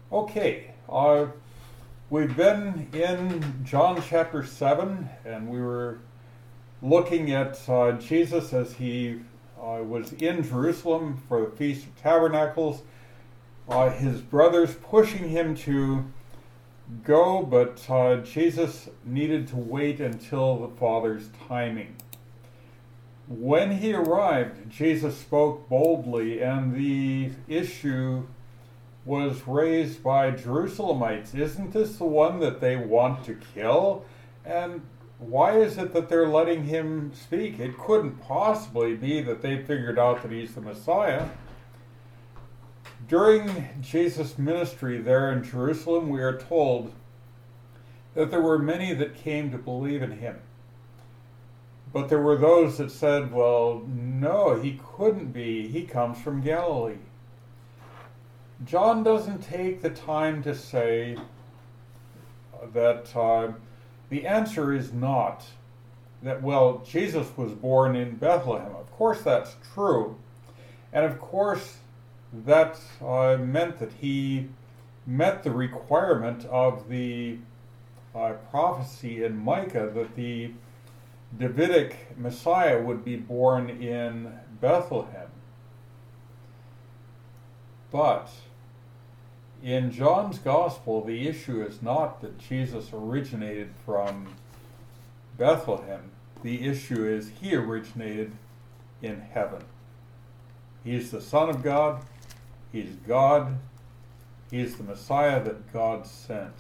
Okay, we've been in John chapter 7, and we were looking at Jesus as he was in Jerusalem for the Feast of Tabernacles. His brothers pushing him to go, but Jesus needed to wait until the Father's timing. When he arrived, Jesus spoke boldly, and the issue was raised by Jerusalemites. Isn't this the one that they want to kill? And why is it that they're letting him speak? It couldn't possibly be that they figured out that he's the Messiah. During Jesus' ministry there in Jerusalem, we are told that there were many that came to believe in him. But there were those that said, well, no, he couldn't be. He comes from Galilee. John doesn't take the time to say that the answer is not that, well, Jesus was born in Bethlehem. Of course that's true. And of course that meant that he met the requirement of the prophecy in Micah that the Davidic Messiah would be born in Bethlehem. But in John's Gospel, the issue is not that Jesus originated from Bethlehem. The issue is he originated in heaven. He's the Son of God. He's God. He's the Messiah that God sent.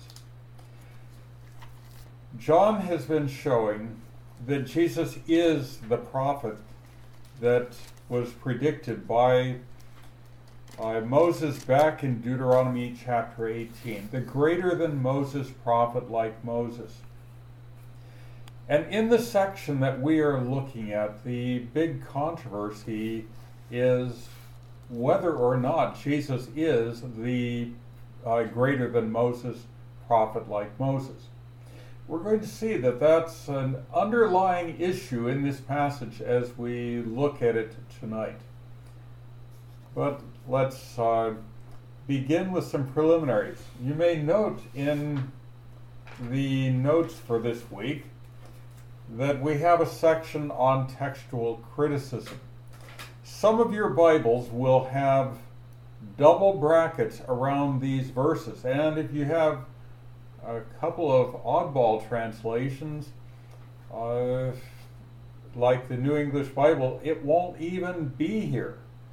John has been showing that Jesus is the prophet that was predicted by Moses back in Deuteronomy chapter 18, the greater than Moses prophet like Moses. And in the section that we are looking at, the big controversy is whether or not Jesus is the greater than Moses prophet like Moses. We're going to see that that's an underlying issue in this passage as we look at it tonight. But let's begin with some preliminaries. You may note in the notes for this week that we have a section on textual criticism. Some of your Bibles will have double brackets around these verses, and if you have a couple of oddball translations, like the New English Bible, it won't even be here.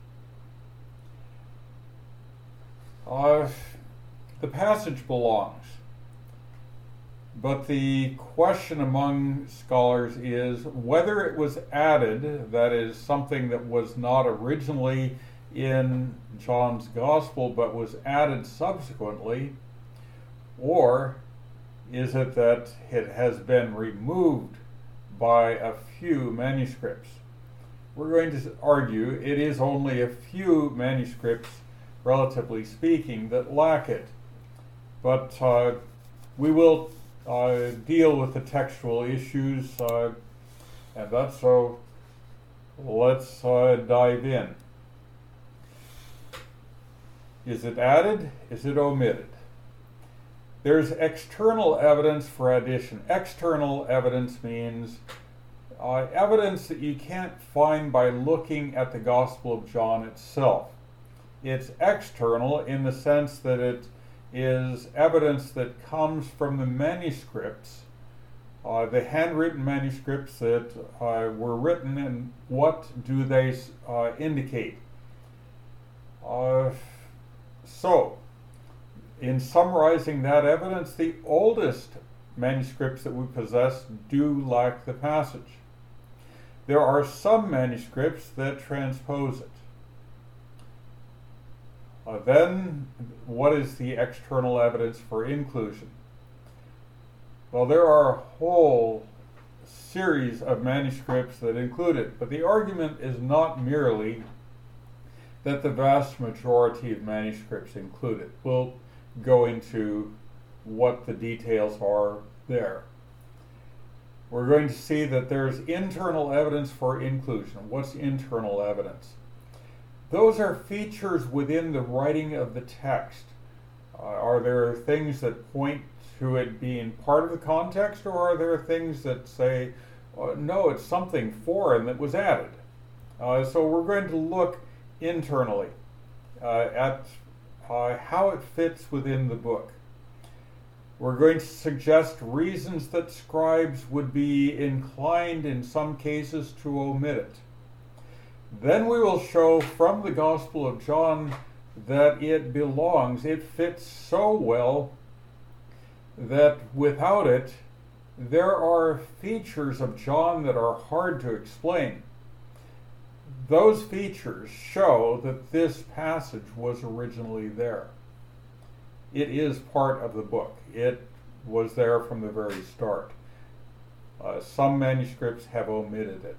The passage belongs, but the question among scholars is whether it was added, that is, something that was not originally in John's Gospel but was added subsequently, or is it that it has been removed by a few manuscripts? We're going to argue it is only a few manuscripts, relatively speaking, that lack it. But we will deal with the textual issues, and that's so. Let's dive in. Is it added? Is it omitted? There's external evidence for addition. External evidence means evidence that you can't find by looking at the Gospel of John itself. It's external in the sense that it is evidence that comes from the manuscripts, the handwritten manuscripts that were written, and what do they indicate? So, in summarizing that evidence, the oldest manuscripts that we possess do lack the passage. There are some manuscripts that transpose it. Then, what is the external evidence for inclusion? Well, there are a whole series of manuscripts that include it, but the argument is not merely that the vast majority of manuscripts include it. We'll go into what the details are there. We're going to see that there's internal evidence for inclusion. What's internal evidence? Those are features within the writing of the text Are there things that point to it being part of the context, or are there things that say, no, it's something foreign that was added? So we're going to look internally at how it fits within the book. We're going to suggest reasons that scribes would be inclined in some cases to omit it. Then we will show from the Gospel of John that it belongs, it fits so well that without it, there are features of John that are hard to explain. Those features show that this passage was originally there. It is part of the book. It was there from the very start. Some manuscripts have omitted it.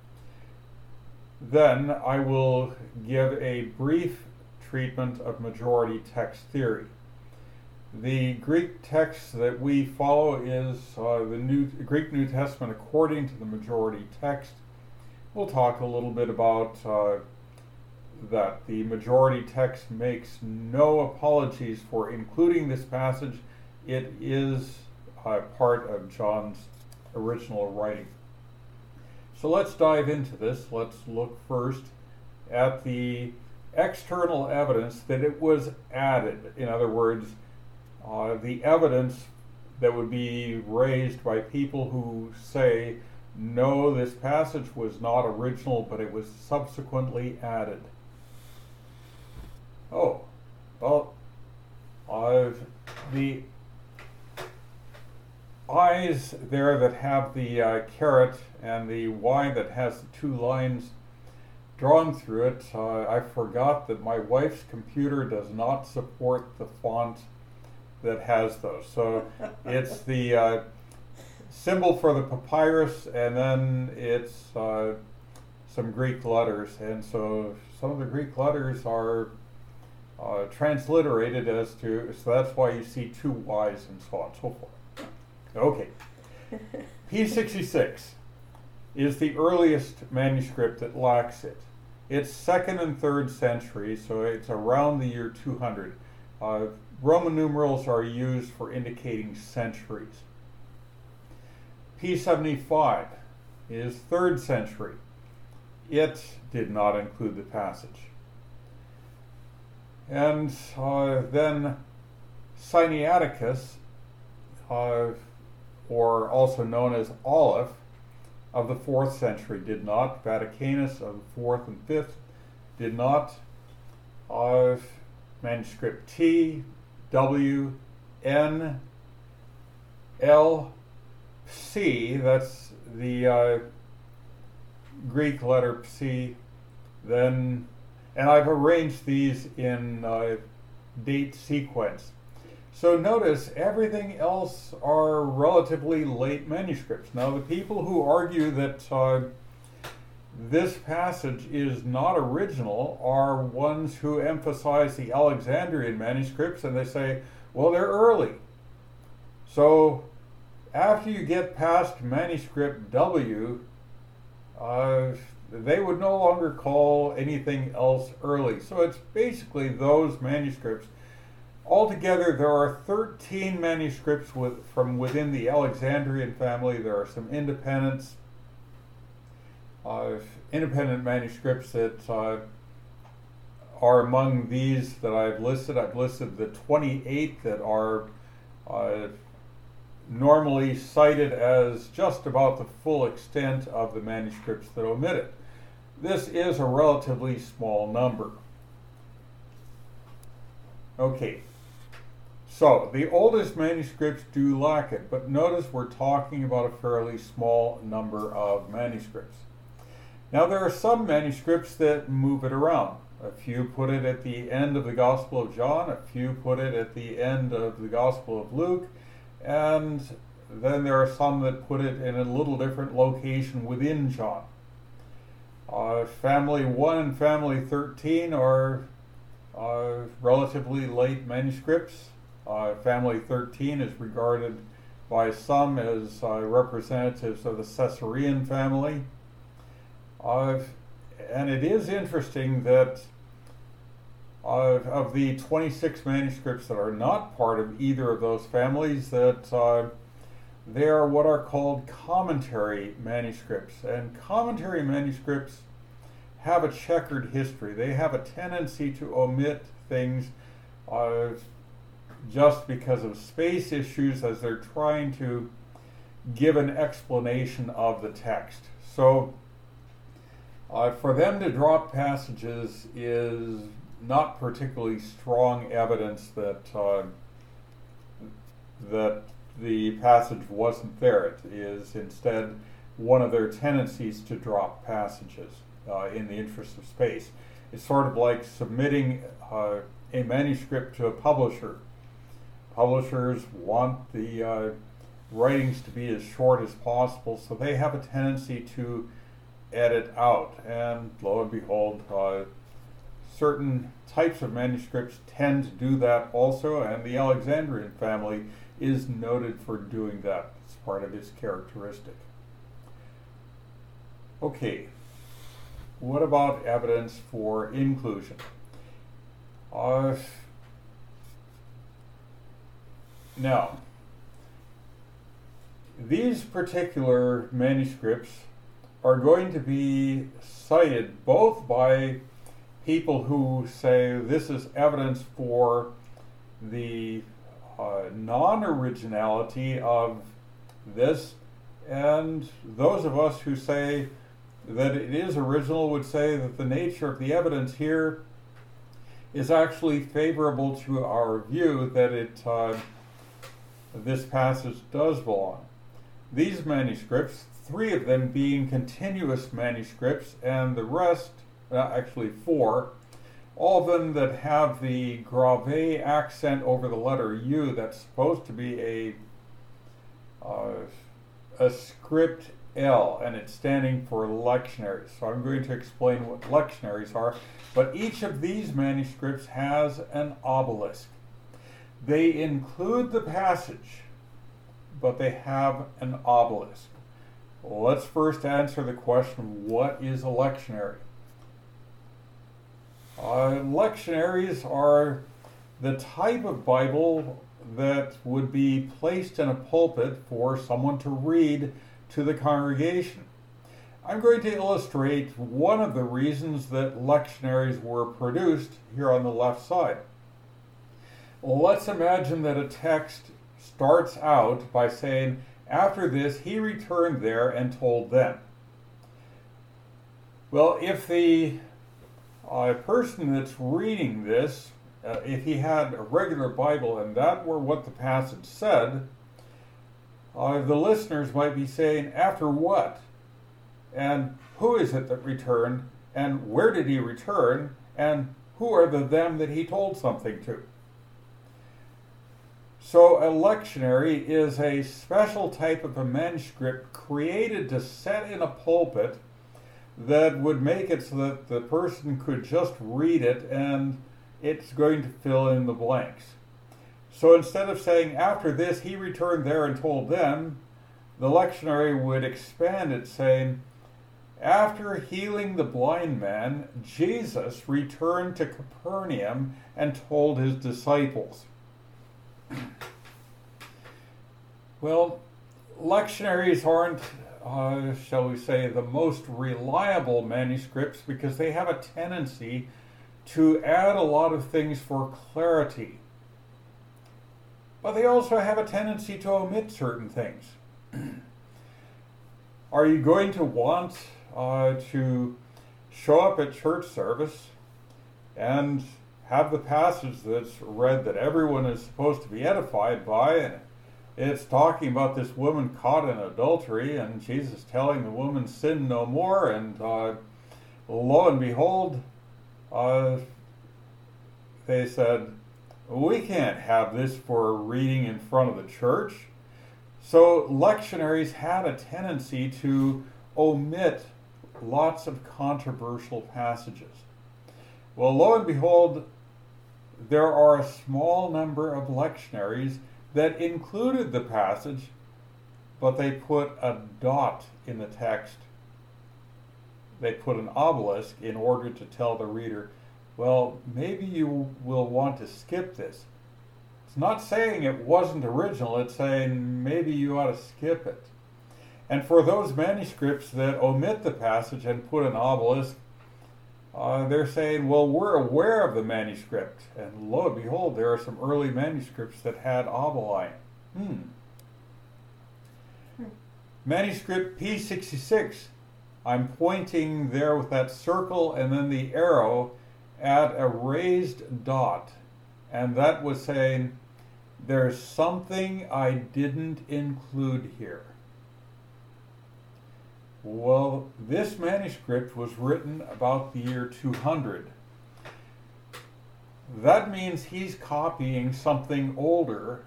Then I will give a brief treatment of majority text theory. The Greek text that we follow is the Greek New Testament according to the majority text. We'll talk a little bit about that. The majority text makes no apologies for including this passage. It is part of John's original writing. So let's dive into this. Let's look first at the external evidence that it was added. In other words, the evidence that would be raised by people who say, no, this passage was not original, but it was subsequently added. Oh, well, the I's there that have the caret and the Y that has the two lines drawn through it, I forgot that my wife's computer does not support the font that has those. So it's the symbol for the papyrus, and then it's some Greek letters, and so some of the Greek letters are transliterated as to, so that's why you see two Y's and so on and so forth. Okay. P66 is the earliest manuscript that lacks it. It's 2nd and 3rd century, so it's around the year 200. Roman numerals are used for indicating centuries. P75 is 3rd century. It did not include the passage. And then Sinaiticus, or also known as Aleph, of the 4th century did not. Vaticanus of the 4th and 5th did not. Manuscript T, W, N, L, C, that's the Greek letter C, then, and I've arranged these in date sequence. So notice everything else are relatively late manuscripts. Now the people who argue that this passage is not original are ones who emphasize the Alexandrian manuscripts, and they say, well, they're early. So after you get past manuscript W, they would no longer call anything else early. So it's basically those manuscripts. Altogether, there are 13 manuscripts from within the Alexandrian family. There are some independent manuscripts that are among these that I've listed. I've listed the 28 that are normally cited as just about the full extent of the manuscripts that omit it. This is a relatively small number. Okay. So, the oldest manuscripts do lack it, but notice we're talking about a fairly small number of manuscripts. Now, there are some manuscripts that move it around. A few put it at the end of the Gospel of John, a few put it at the end of the Gospel of Luke, and then there are some that put it in a little different location within John. Family 1 and Family 13 are relatively late manuscripts. Family 13 is regarded by some as representatives of the Caesarean family. And it is interesting that of the 26 manuscripts that are not part of either of those families, that they are what are called commentary manuscripts. And commentary manuscripts have a checkered history. They have a tendency to omit things just because of space issues as they're trying to give an explanation of the text. So for them to drop passages is not particularly strong evidence that that the passage wasn't there. It is instead one of their tendencies to drop passages in the interest of space. It's sort of like submitting a manuscript to a publisher. Publishers want the writings to be as short as possible, so they have a tendency to edit out. And lo and behold, certain types of manuscripts tend to do that also, and the Alexandrian family is noted for doing that. It's part of its characteristic. Okay, what about evidence for inclusion? Now, these particular manuscripts are going to be cited both by people who say this is evidence for the non-originality of this, and those of us who say that it is original would say that the nature of the evidence here is actually favorable to our view that this passage does belong. These manuscripts, 3 of them being continuous manuscripts, and the rest, actually 4, all of them that have the grave accent over the letter U, that's supposed to be a script L, and it's standing for lectionaries. So I'm going to explain what lectionaries are, but each of these manuscripts has an obelisk. They include the passage, but they have an obelisk. Well, let's first answer the question, what is a lectionary? Lectionaries are the type of Bible that would be placed in a pulpit for someone to read to the congregation. I'm going to illustrate one of the reasons that lectionaries were produced here on the left side. Let's imagine that a text starts out by saying, after this he returned there and told them. Well, if the person that's reading this, if he had a regular Bible and that were what the passage said, the listeners might be saying, after what? And who is it that returned? And where did he return? And who are the them that he told something to? So a lectionary is a special type of a manuscript created to set in a pulpit that would make it so that the person could just read it and it's going to fill in the blanks. So instead of saying, after this he returned there and told them, the lectionary would expand it saying, after healing the blind man, Jesus returned to Capernaum and told his disciples. Well, lectionaries aren't, shall we say, the most reliable manuscripts because they have a tendency to add a lot of things for clarity. But they also have a tendency to omit certain things. Are you going to want to show up at church service and have the passage that's read that everyone is supposed to be edified by, and it's talking about this woman caught in adultery, and Jesus telling the woman, sin no more, and lo and behold, they said, we can't have this for reading in front of the church. So lectionaries had a tendency to omit lots of controversial passages. Well, lo and behold, there are a small number of lectionaries that included the passage, but they put a dot in the text. They put an obelisk in order to tell the reader, well, maybe you will want to skip this. It's not saying it wasn't original, it's saying maybe you ought to skip it. And for those manuscripts that omit the passage and put an obelisk, they're saying, well, we're aware of the manuscript. And lo and behold, there are some early manuscripts that had obeli. Manuscript P66, I'm pointing there with that circle and then the arrow at a raised dot. And that was saying, there's something I didn't include here. Well, this manuscript was written about the year 200. That means he's copying something older,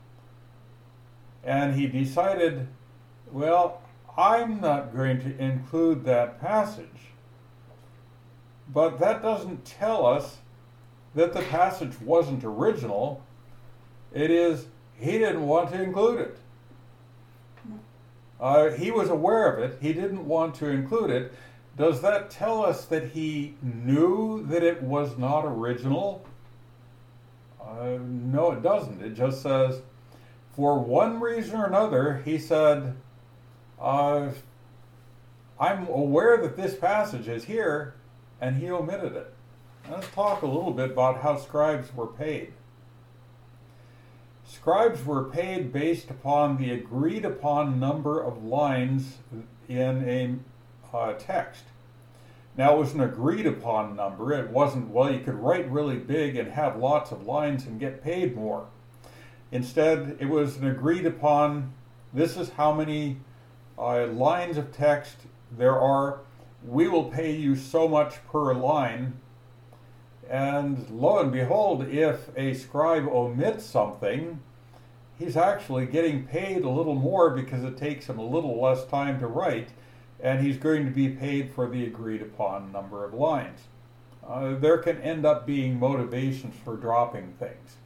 and he decided, well, I'm not going to include that passage. But that doesn't tell us that the passage wasn't original. It is, he didn't want to include it. He was aware of it. He didn't want to include it. Does that tell us that he knew that it was not original? No, it doesn't. It just says, for one reason or another, he said, I'm aware that this passage is here, and he omitted it. Let's talk a little bit about how scribes were paid. Scribes were paid based upon the agreed upon number of lines in a text. Now, it was an agreed upon number. It wasn't, well, you could write really big and have lots of lines and get paid more. Instead, it was an agreed upon, this is how many lines of text there are. We will pay you so much per line. And lo and behold, if a scribe omits something, he's actually getting paid a little more because it takes him a little less time to write, and he's going to be paid for the agreed upon number of lines. There can end up being motivations for dropping things.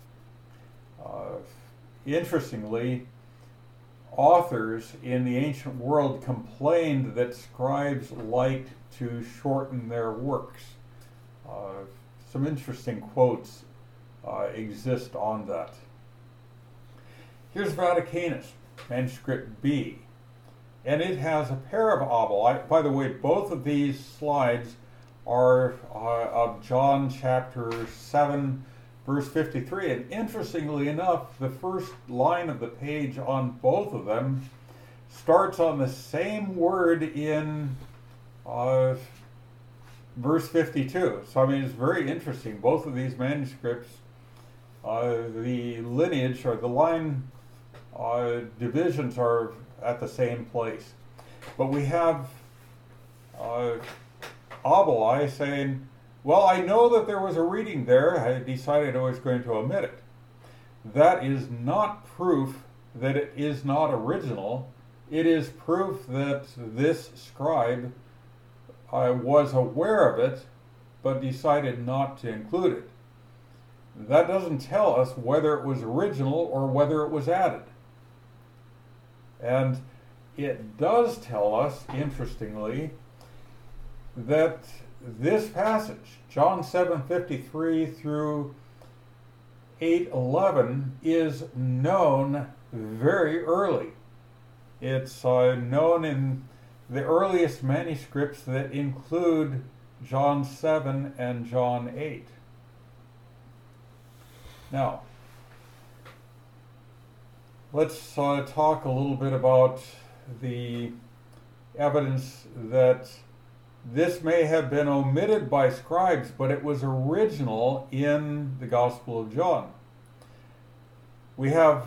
Interestingly, authors in the ancient world complained that scribes liked to shorten their works. Some interesting quotes exist on that. Here's Vaticanus, manuscript B, and it has a pair of obeli. By the way, both of these slides are of John chapter 7, verse 53, and interestingly enough, the first line of the page on both of them starts on the same word in verse 52. So, I mean, it's very interesting. Both of these manuscripts, the lineage or the line divisions are at the same place. But we have obeli saying, well, I know that there was a reading there. I decided I was going to omit it. That is not proof that it is not original. It is proof that this scribe was aware of it, but decided not to include it. That doesn't tell us whether it was original or whether it was added. And it does tell us, interestingly, that this passage, John 7:53 through 8:11, is known very early. It's known in the earliest manuscripts that include John 7 and John 8. Now, let's talk a little bit about the evidence that this may have been omitted by scribes, but it was original in the Gospel of John. We have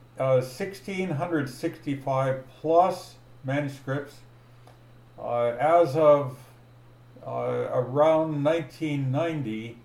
1,665 plus manuscripts. As of around 1990,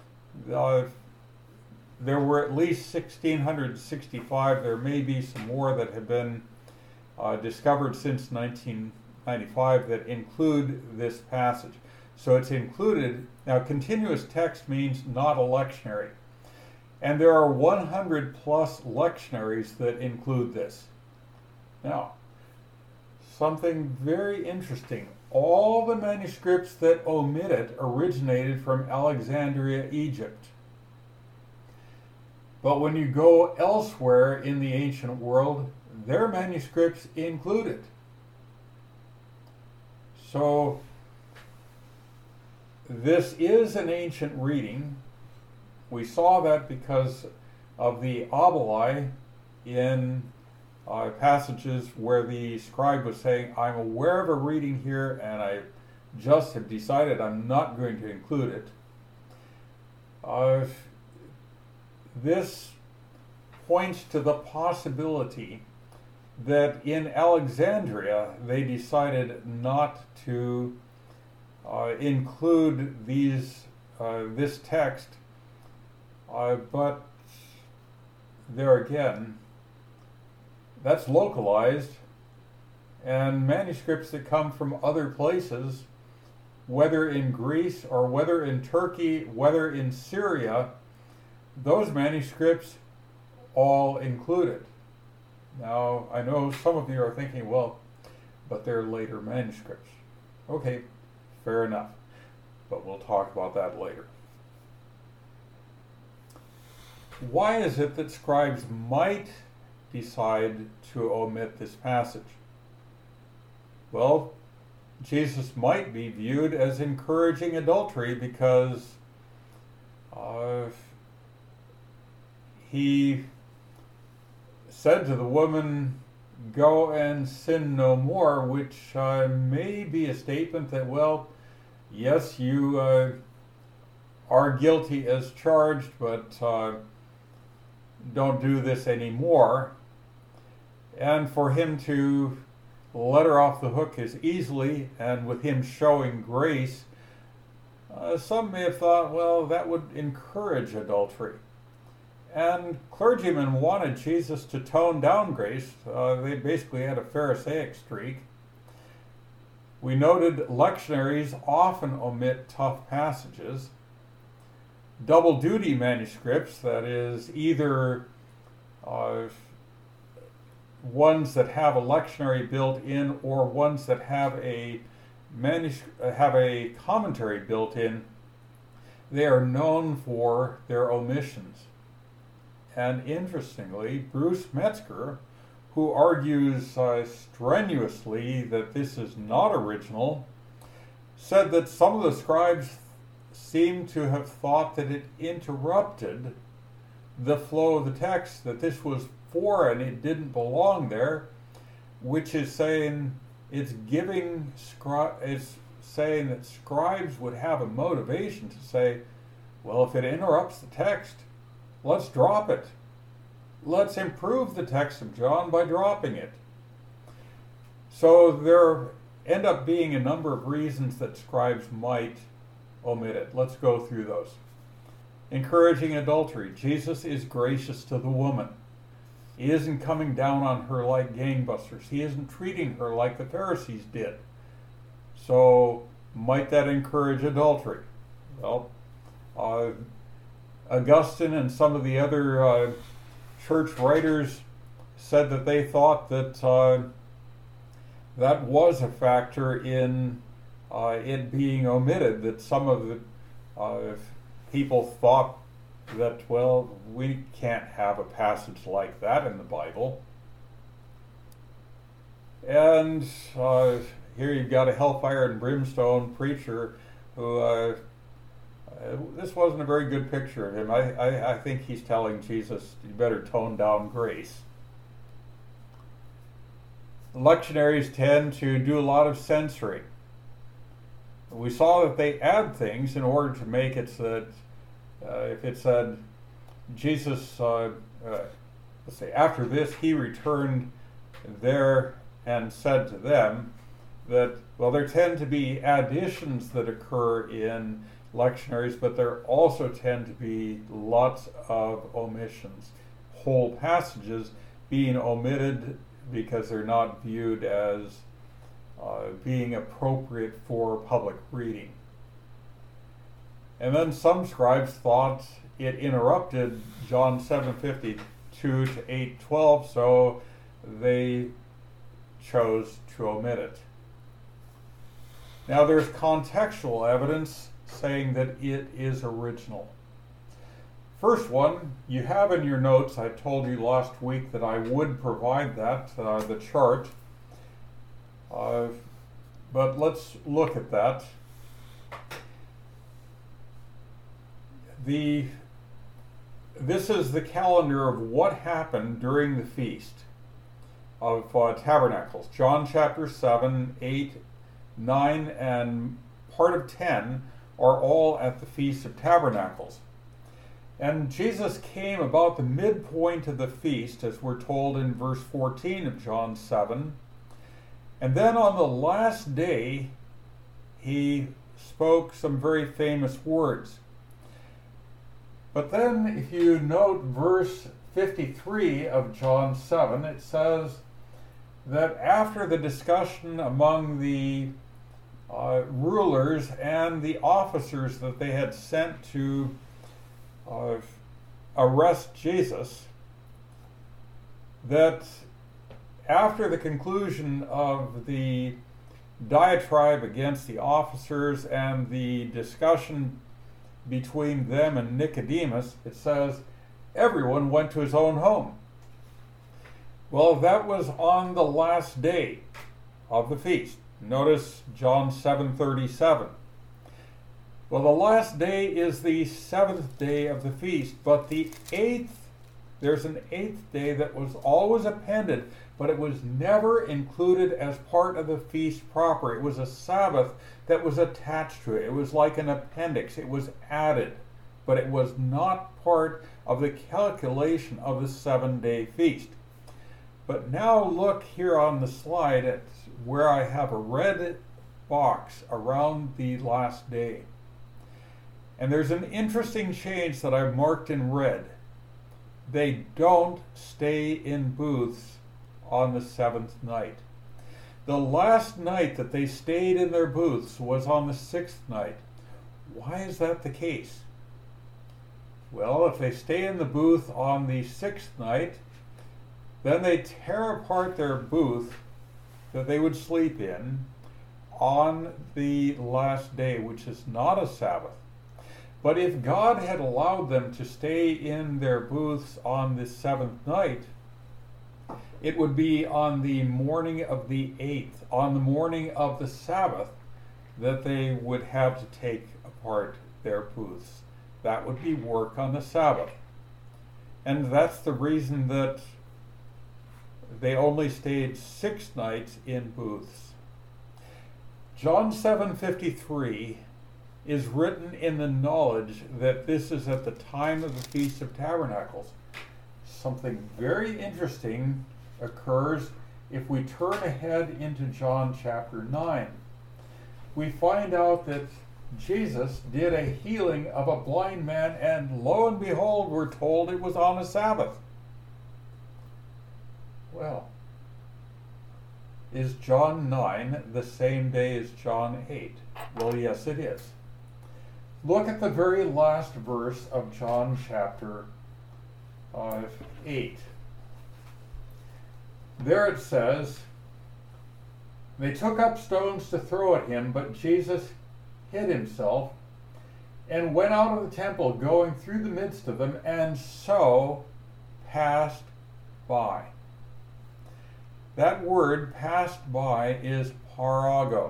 there were at least 1,665. There may be some more that have been discovered since 1995 that include this passage. So it's included. Now, continuous text means not a lectionary. And there are 100 plus lectionaries that include this. Now, something very interesting. all the manuscripts that omit it originated from Alexandria, Egypt. But when you go elsewhere in the ancient world, their manuscripts include it. So this is an ancient reading. We saw that because of the oboli in passages where the scribe was saying, I'm aware of a reading here and I just have decided I'm not going to include it. This points to the possibility that in Alexandria they decided not to include this text, but there again, that's localized, and manuscripts that come from other places, whether in Greece or whether in Turkey, whether in Syria, those manuscripts all include it. Now, I know some of you are thinking, well, but they're later manuscripts. Okay, fair enough, but we'll talk about that later. Why is it that scribes might decide to omit this passage? Well, Jesus might be viewed as encouraging adultery because he said to the woman, go and sin no more, which may be a statement that, well, yes, you are guilty as charged, but don't do this anymore. And for him to let her off the hook as easily, and with him showing grace, some may have thought, well, that would encourage adultery. And clergymen wanted Jesus to tone down grace. They basically had a Pharisaic streak. We noted lectionaries often omit tough passages. Double duty manuscripts, that is, either ones that have a lectionary built in or ones that have a commentary built in, they are known for their omissions. And interestingly, Bruce Metzger, who argues strenuously that this is not original, said that some of the scribes seem to have thought that it interrupted the flow of the text, that this was foreign, it didn't belong there, which is saying it's saying that scribes would have a motivation to say, well, if it interrupts the text, let's drop it. Let's improve the text of John by dropping it. So there end up being a number of reasons that scribes might omit it. Let's go through those. Encouraging adultery. Jesus is gracious to the woman. He isn't coming down on her like gangbusters. He isn't treating her like the Pharisees did. So might that encourage adultery? Well, Augustine and some of the other church writers said that they thought that that was a factor in it being omitted, that some of the people thought that, well, we can't have a passage like that in the Bible. And here you've got a hellfire and brimstone preacher who, this wasn't a very good picture of him. I think he's telling Jesus, you better tone down grace. Lectionaries tend to do a lot of censoring. We saw that they add things in order to make it so that if it said, Jesus, let's say, after this he returned there and said to them, that, well, there tend to be additions that occur in lectionaries, but there also tend to be lots of omissions. Whole passages being omitted because they're not viewed as being appropriate for public reading. And then some scribes thought it interrupted John 7:52 to 8:12, so they chose to omit it. Now there's contextual evidence saying that it is original. First one, you have in your notes, I told you last week that I would provide that, the chart. But let's look at that. This is the calendar of what happened during the Feast of Tabernacles. John chapter 7, 8, 9, and part of 10 are all at the Feast of Tabernacles. And Jesus came about the midpoint of the feast, as we're told in verse 14 of John 7. And then on the last day, he spoke some very famous words. But then if you note verse 53 of John 7, it says that after the discussion among the rulers and the officers that they had sent to arrest Jesus, that after the conclusion of the diatribe against the officers and the discussion between them and Nicodemus, it says everyone went to his own home. Well, that was on the last day of the feast. Notice John 7:37. Well, the last day is the 7th day of the feast, but there's an 8th day that was always appended, but it was never included as part of the feast proper. It was a Sabbath that was attached to it. It was like an appendix. It was added, but it was not part of the calculation of the 7-day feast. But now look here on the slide at where I have a red box around the last day. And there's an interesting change that I've marked in red. They don't stay in booths on the 7th night. The last night that they stayed in their booths was on the 6th night. Why is that the case? Well, if they stay in the booth on the 6th night, then they tear apart their booth that they would sleep in on the last day, which is not a Sabbath. But if God had allowed them to stay in their booths on the 7th night, it would be on the morning of the 8th, on the morning of the Sabbath, that they would have to take apart their booths. That would be work on the Sabbath. And that's the reason that they only stayed 6 nights in booths. John 7:53 is written in the knowledge that this is at the time of the Feast of Tabernacles. Something very interesting occurs if we turn ahead into John chapter 9. We find out that Jesus did a healing of a blind man, and lo and behold, we're told it was on a Sabbath. Well, is John 9 the same day as John 8? Well, yes, it is. Look at the very last verse of John chapter 8. There it says, they took up stones to throw at him, but Jesus hid himself and went out of the temple, going through the midst of them, and so passed by. That word, passed by, is parago.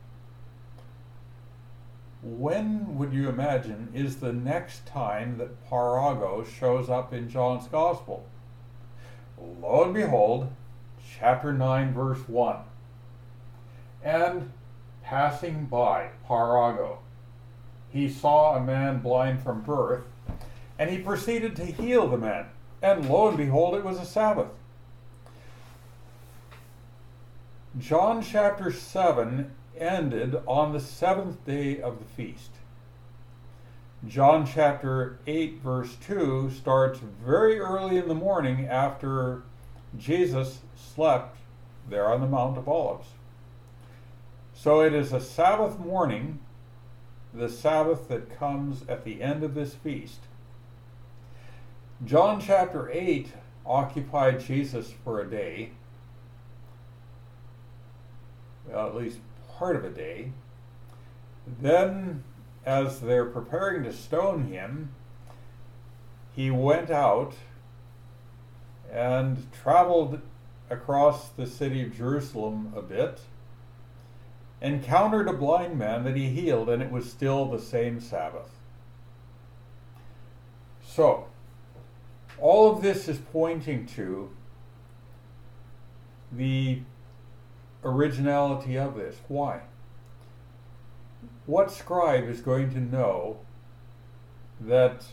When would you imagine is the next time that parago shows up in John's Gospel? Lo and behold, chapter 9, verse 1. And passing by, parago, he saw a man blind from birth, and he proceeded to heal the man. And lo and behold, it was a Sabbath. John chapter 7 ended on the 7th day of the feast. John chapter 8 verse 2 starts very early in the morning after Jesus slept there on the Mount of Olives. So it is a Sabbath morning, the Sabbath that comes at the end of this feast. John chapter 8 occupied Jesus for a day, well, at least part of a day. Then, as they're preparing to stone him, he went out and traveled across the city of Jerusalem a bit, encountered a blind man that he healed, and it was still the same Sabbath. So, all of this is pointing to the originality of this. Why? What scribe is going to know that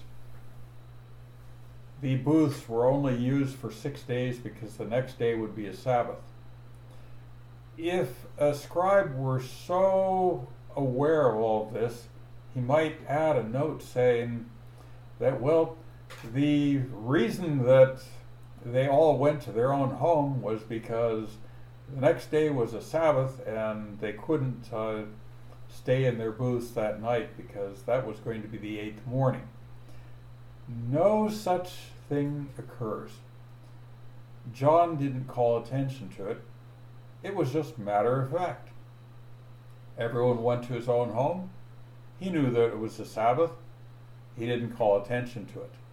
the booths were only used for 6 days because the next day would be a Sabbath? If a scribe were so aware of all of this, he might add a note saying that, well, the reason that they all went to their own home was because the next day was a Sabbath and they couldn't stay in their booths that night because that was going to be the 8th morning. No such thing occurs. John didn't call attention to it. It was just matter of fact. Everyone went to his own home. He knew that it was the Sabbath. He didn't call attention to it.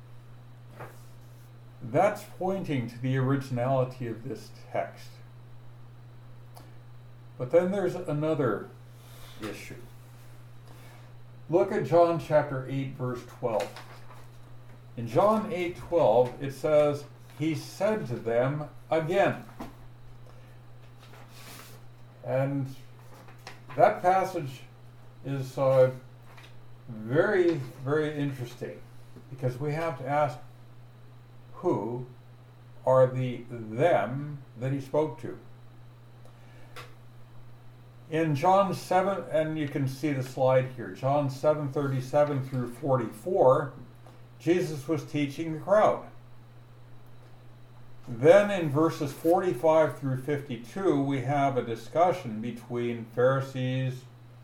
That's pointing to the originality of this text. But then there's another issue. Look at John chapter 8, verse 12. In John 8:12, it says, he said to them again. And that passage is very, very interesting, because we have to ask, who are the them that he spoke to? In John 7, and you can see the slide here, John 7:37 through 44, Jesus was teaching the crowd. Then in verses 45 through 52, we have a discussion between Pharisees,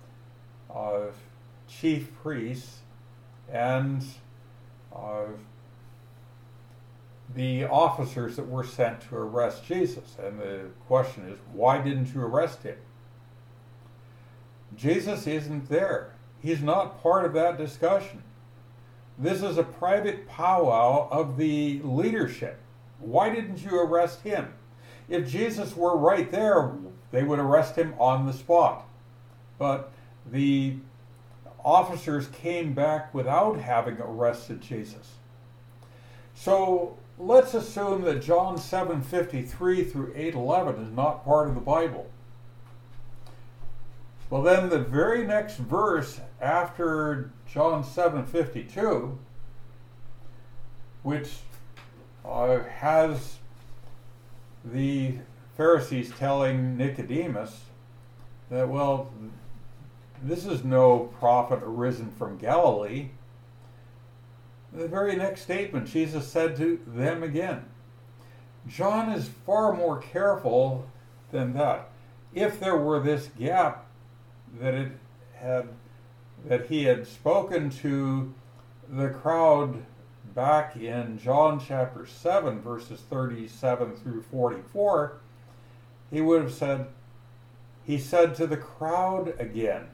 chief priests, and the officers that were sent to arrest Jesus. And the question is, why didn't you arrest him? Jesus isn't there. He's not part of that discussion. This is a private powwow of the leadership. Why didn't you arrest him? If Jesus were right there, they would arrest him on the spot. But the officers came back without having arrested Jesus. So let's assume that John 7:53 through 8:11 is not part of the Bible. Well, then the very next verse after John 7:52, which has the Pharisees telling Nicodemus that, well, this is no prophet arisen from Galilee. The very next statement, Jesus said to them again. John is far more careful than that. If there were this gap that he had spoken to the crowd back in John chapter 7, verses 37 through 44, he would have said, he said to the crowd again.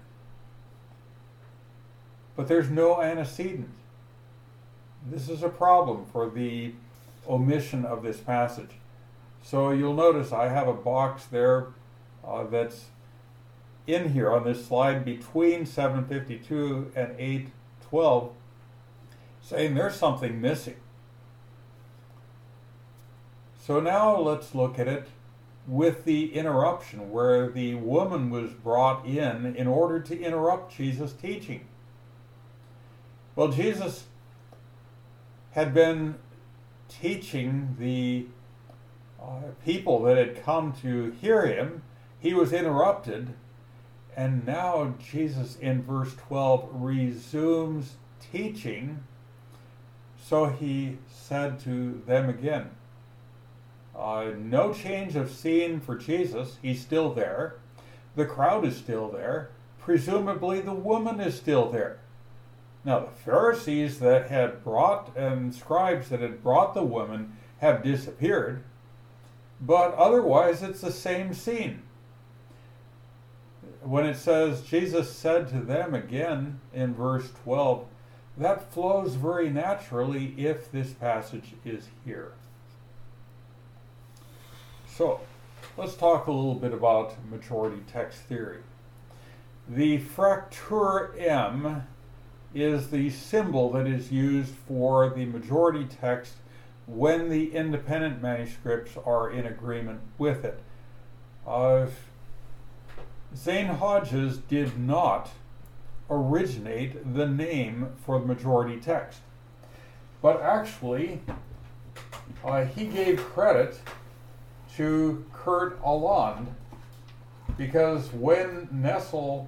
But there's no antecedent. This is a problem for the omission of this passage. So you'll notice I have a box there that's in here on this slide between 7:52 and 8:12, saying there's something missing. So now let's look at it with the interruption, where the woman was brought in order to interrupt Jesus' teaching. Well, Jesus had been teaching the people that had come to hear him. He was interrupted, and now Jesus in verse 12 resumes teaching. So he said to them again, no change of scene for Jesus. He's still there. The crowd is still there. Presumably the woman is still there. Now the Pharisees that had brought, and scribes that had brought the woman, have disappeared, but otherwise it's the same scene. when it says, Jesus said to them again in verse 12, that flows very naturally if this passage is here. So, let's talk a little bit about majority text theory. The fraktur M is the symbol that is used for the majority text when the independent manuscripts are in agreement with it. Zane Hodges did not originate the name for the majority text, but actually he gave credit to Kurt Aland, because when Nestle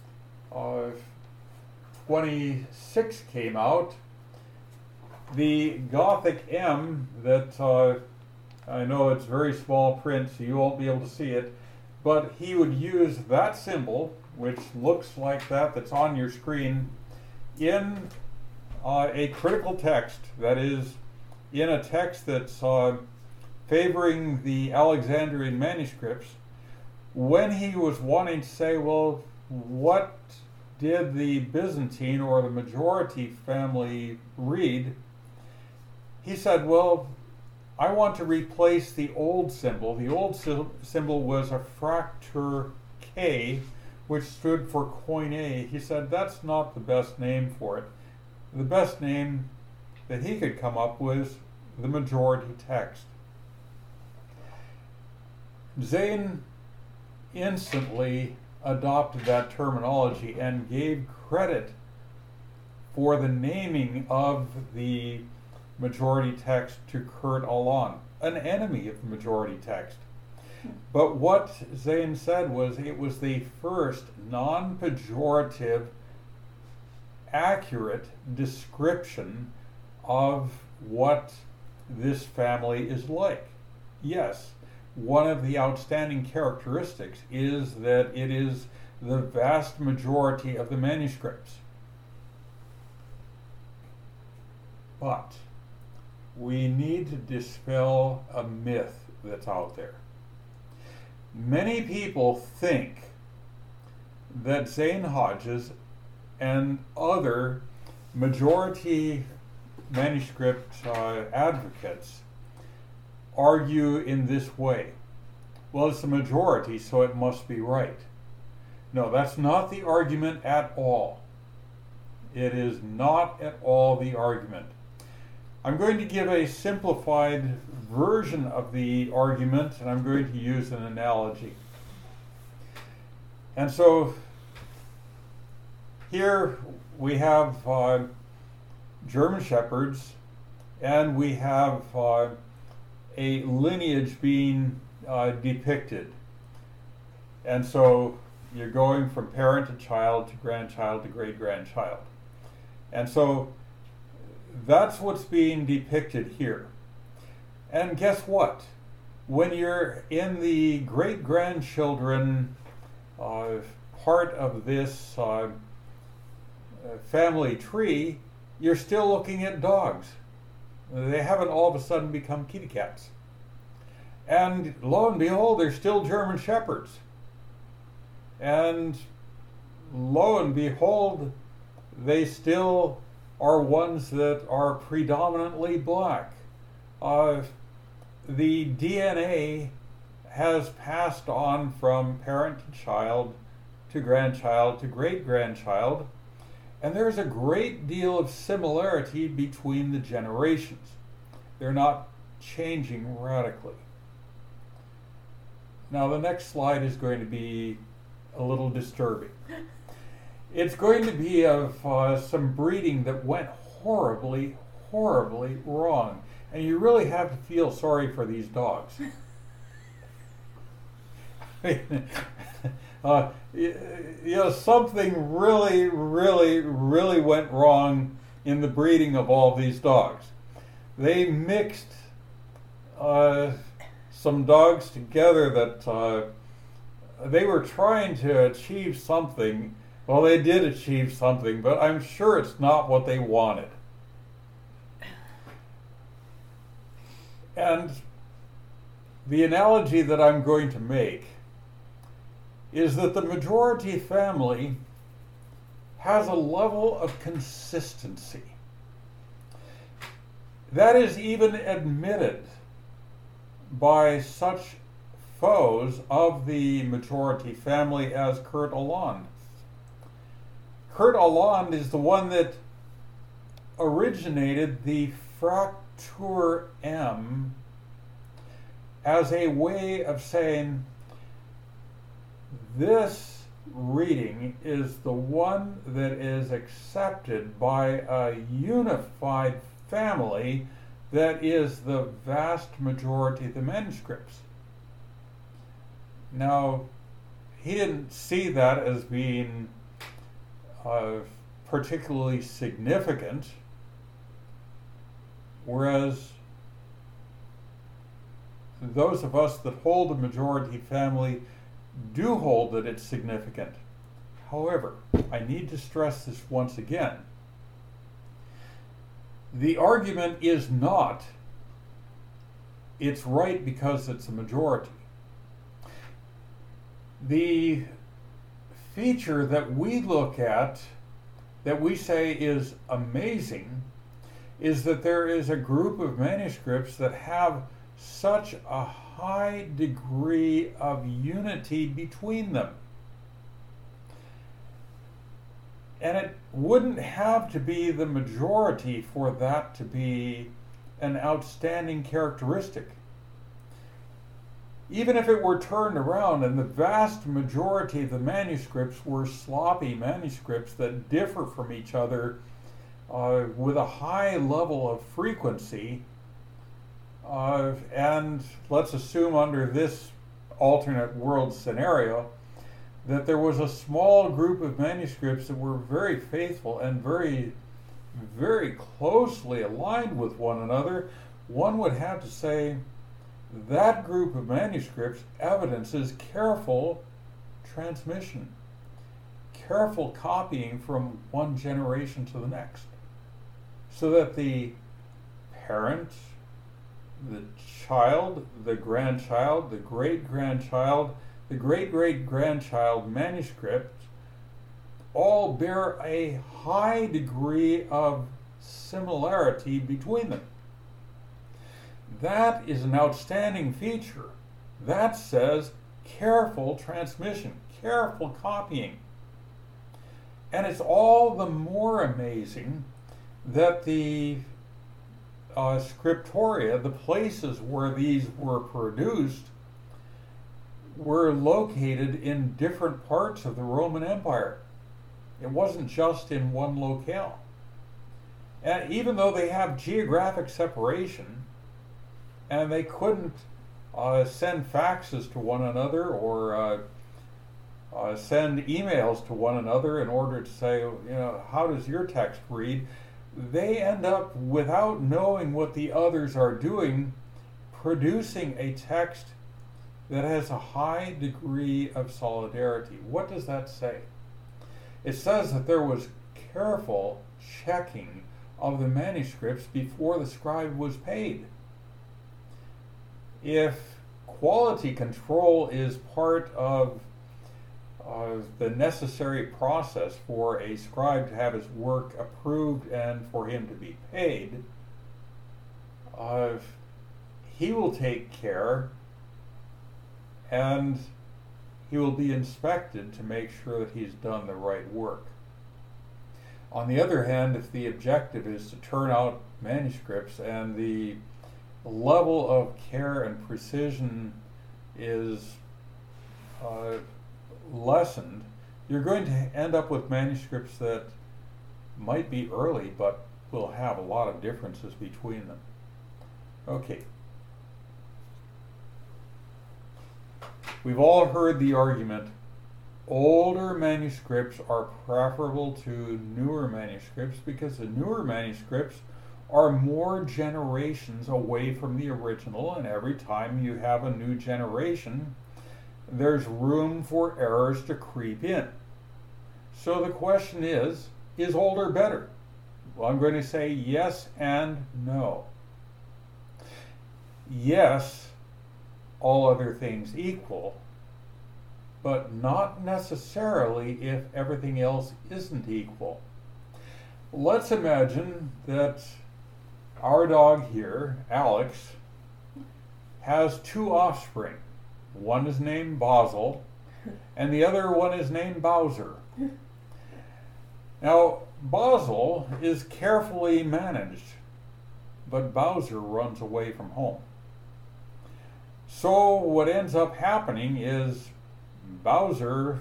26 came out, the Gothic M that I know it's very small print, so you won't be able to see it, but he would use that symbol, which looks like that's on your screen, in a critical text, that is, in a text that's favoring the Alexandrian manuscripts, when he was wanting to say, well, what did the Byzantine or the majority family read? He said, well, I want to replace the old symbol. The old symbol was a fraktur K, which stood for Koine. He said that's not the best name for it. The best name that he could come up with was the majority text. Zane instantly adopted that terminology and gave credit for the naming of the majority text to Kurt Aland, an enemy of the majority text. But what Zane said was it was the first non-pejorative, accurate description of what this family is like. Yes, one of the outstanding characteristics is that it is the vast majority of the manuscripts. But we need to dispel a myth that's out there. Many people think that Zane Hodges and other majority manuscript advocates argue in this way. Well, it's the majority, so it must be right. No, that's not the argument at all. It is not at all the argument. I'm going to give a simplified version of the argument, and I'm going to use an analogy. And so here we have German Shepherds, and we have a lineage being depicted. And so you're going from parent to child to grandchild to great-grandchild. And so that's what's being depicted here. And guess what? When you're in the great-grandchildren part of this family tree, you're still looking at dogs. They haven't all of a sudden become kitty cats. And lo and behold, they're still German Shepherds. And lo and behold, they still are ones that are predominantly black. The DNA has passed on from parent to child to grandchild to great-grandchild, and there's a great deal of similarity between the generations. They're not changing radically. Now the next slide is going to be a little disturbing. It's going to be of some breeding that went horribly, horribly wrong. And you really have to feel sorry for these dogs. Something really, really, really went wrong in the breeding of all these dogs. They mixed some dogs together that they were trying to achieve something. Well, they did achieve something, but I'm sure it's not what they wanted. And the analogy that I'm going to make is that the majority family has a level of consistency. That is even admitted by such foes of the majority family as Kurt Aland. Kurt Aland is the one that originated the Fraktur M as a way of saying this reading is the one that is accepted by a unified family that is the vast majority of the manuscripts. Now, he didn't see that as being particularly significant, whereas those of us that hold the majority family do hold that it's significant. However, I need to stress this once again. The argument is not it's right because it's a majority. The feature that we look at, that we say is amazing, is that there is a group of manuscripts that have such a high degree of unity between them. And it wouldn't have to be the majority for that to be an outstanding characteristic. Even if it were turned around and the vast majority of the manuscripts were sloppy manuscripts that differ from each other with a high level of frequency, and let's assume under this alternate world scenario that there was a small group of manuscripts that were very faithful and very, very closely aligned with one another, one would have to say that group of manuscripts evidences careful transmission, careful copying from one generation to the next, so that the parent, the child, the grandchild, the great-grandchild, the great-great-grandchild manuscripts all bear a high degree of similarity between them. That is an outstanding feature. That says careful transmission, careful copying. And it's all the more amazing that the scriptoria, the places where these were produced, were located in different parts of the Roman Empire. It wasn't just in one locale. And even though they have geographic separation, and they couldn't send faxes to one another or send emails to one another in order to say, how does your text read? They end up, without knowing what the others are doing, producing a text that has a high degree of solidarity. What does that say? It says that there was careful checking of the manuscripts before the scribe was paid. If quality control is part of the necessary process for a scribe to have his work approved and for him to be paid, he will take care and he will be inspected to make sure that he's done the right work. On the other hand, if the objective is to turn out manuscripts and the level of care and precision is lessened, you're going to end up with manuscripts that might be early but will have a lot of differences between them. Okay. We've all heard the argument, older manuscripts are preferable to newer manuscripts because the newer manuscripts are more generations away from the original, and every time you have a new generation, there's room for errors to creep in. So the question is older better? Well, I'm going to say yes and no. Yes, all other things equal, but not necessarily if everything else isn't equal. Let's imagine that our dog here, Alex, has two offspring. One is named Basil, and the other one is named Bowser. Now, Basil is carefully managed, but Bowser runs away from home. So what ends up happening is Bowser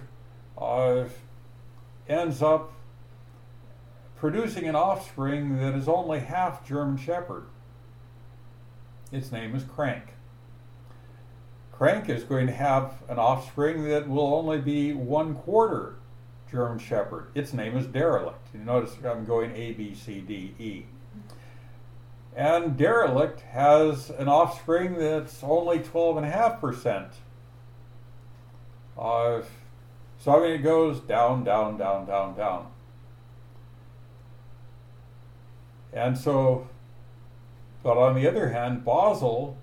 ends up producing an offspring that is only half German Shepherd. Its name is Crank. Crank is going to have an offspring that will only be 1/4 German Shepherd. Its name is Derelict. You notice I'm going A, B, C, D, E. And Derelict has an offspring that's only 12.5%. So I mean, it goes down, down, down, down, down. And so, but on the other hand, Basil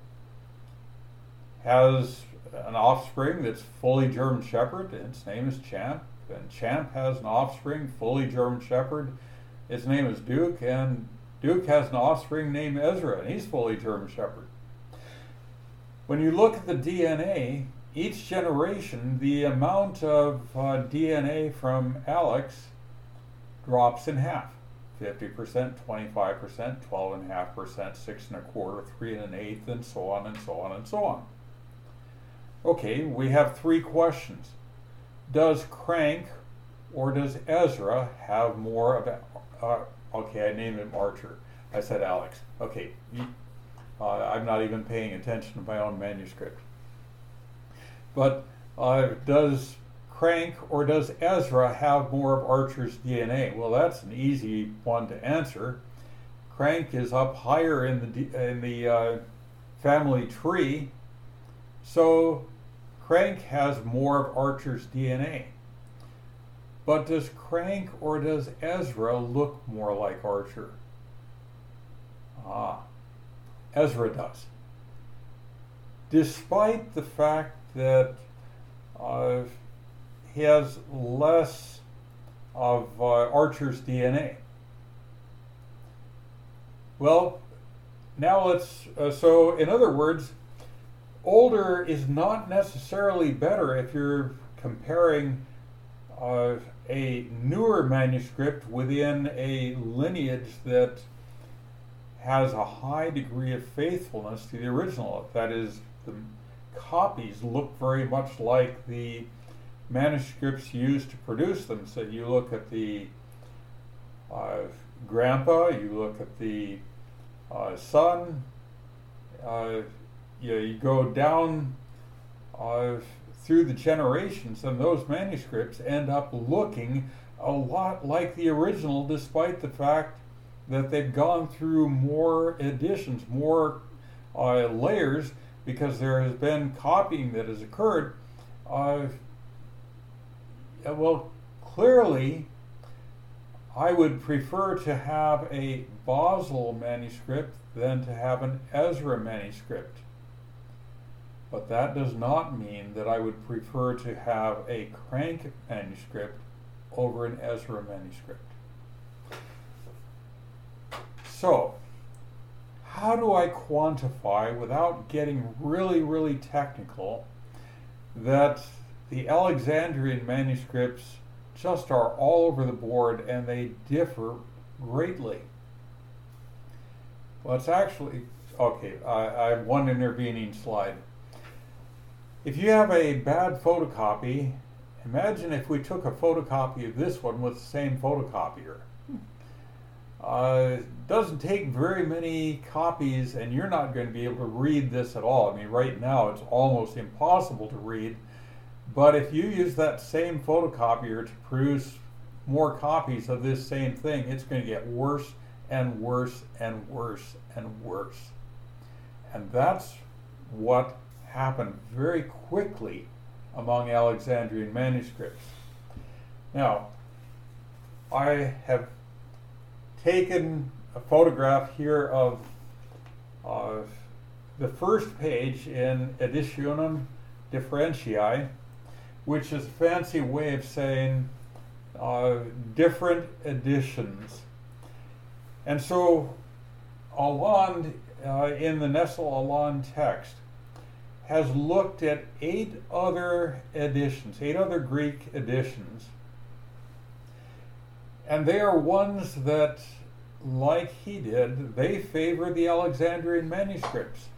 has an offspring that's fully German Shepherd, and its name is Champ. And Champ has an offspring, fully German Shepherd. Its name is Duke, and Duke has an offspring named Ezra, and he's fully German Shepherd. When you look at the DNA, each generation, the amount of DNA from Alex drops in half. 50%, 25%, 12.5%, 6 1/4, 3 1/8, and so on and so on and so on. Okay, we have three questions. Does Crank or does Ezra have more of okay, I named him Archer. I said Alex. Okay, I'm not even paying attention to my own manuscript. But does Crank or does Ezra have more of Archer's DNA? Well, that's an easy one to answer. Crank is up higher in the family tree, so Crank has more of Archer's DNA. But does Crank or does Ezra look more like Archer? Ezra does. Despite the fact that he has less of Archer's DNA. Well, now let's, so in other words, older is not necessarily better if you're comparing a newer manuscript within a lineage that has a high degree of faithfulness to the original. That is, the copies look very much like the manuscripts used to produce them. So you look at the grandpa, you look at the son, you go down through the generations, and those manuscripts end up looking a lot like the original, despite the fact that they've gone through more editions, more layers, because there has been copying that has occurred. Well, clearly, I would prefer to have a Basil manuscript than to have an Ezra manuscript. But that does not mean that I would prefer to have a Crank manuscript over an Ezra manuscript. So, how do I quantify, without getting really, really technical, that the Alexandrian manuscripts just are all over the board and they differ greatly? Well, it's actually, okay, I have one intervening slide. If you have a bad photocopy, imagine if we took a photocopy of this one with the same photocopier. It doesn't take very many copies, and you're not going to be able to read this at all. I mean, right now it's almost impossible to read. But if you use that same photocopier to produce more copies of this same thing, it's going to get worse and worse and worse and worse. And that's what happened very quickly among Alexandrian manuscripts. Now, I have taken a photograph here of the first page in Editionum Differentiae. which is a fancy way of saying different editions. And so Aland, in the Nestle Aland text, has looked at 8 other editions, 8 other Greek editions, and they are ones that, like he did, they favor the Alexandrian manuscripts.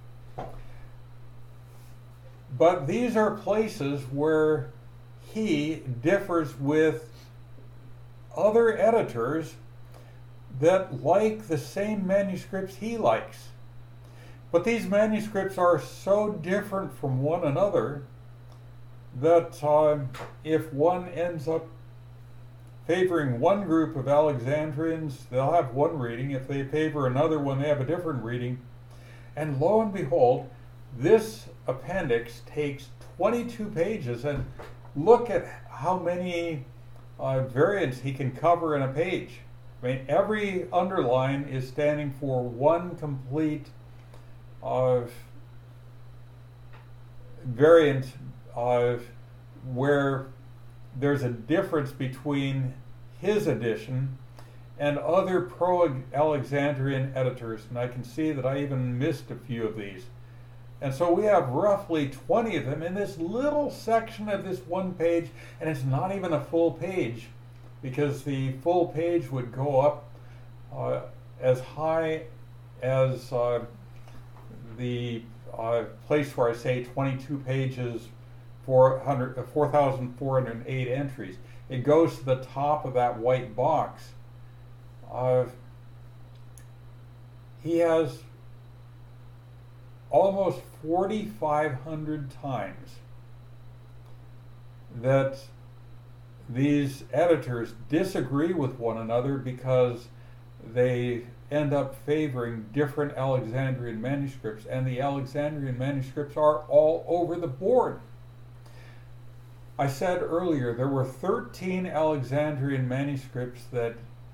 But these are places where he differs with other editors that like the same manuscripts he likes. But these manuscripts are so different from one another that if one ends up favoring one group of Alexandrians, they'll have one reading. If they favor another one, they have a different reading. And lo and behold, this appendix takes 22 pages, and look at how many variants he can cover in a page. I mean, every underline is standing for one complete variant where there's a difference between his edition and other pro-Alexandrian editors, and I can see that I even missed a few of these. And so we have roughly 20 of them in this little section of this one page, and it's not even a full page, because the full page would go up as high as the place where I say 22 pages, 4,408 entries. It goes to the top of that white box. He has almost 4,500 times that these editors disagree with one another because they end up favoring different Alexandrian manuscripts, and the Alexandrian manuscripts are all over the board. I said earlier there were 13 Alexandrian manuscripts that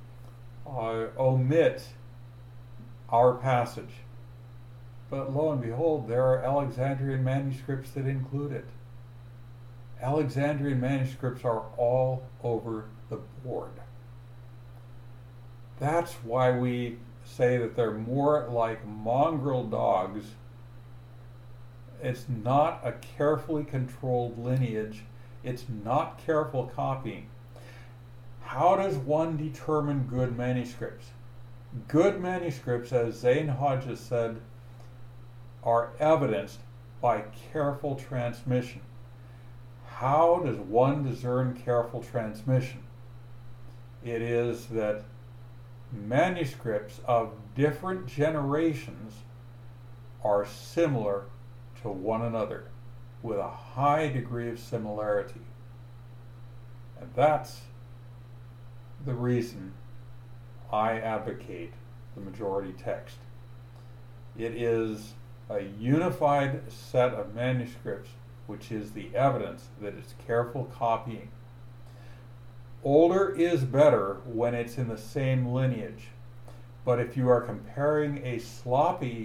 omit our passage. But lo and behold, there are Alexandrian manuscripts that include it. Alexandrian manuscripts are all over the board. That's why we say that they're more like mongrel dogs. It's not a carefully controlled lineage. It's not careful copying. How does one determine good manuscripts? Good manuscripts, as Zane Hodges said, are evidenced by careful transmission. How does one discern careful transmission? It is that manuscripts of different generations are similar to one another with a high degree of similarity. And that's the reason I advocate the majority text. It is a unified set of manuscripts, which is the evidence that it's careful copying. Older is better when it's in the same lineage, but if you are comparing a sloppy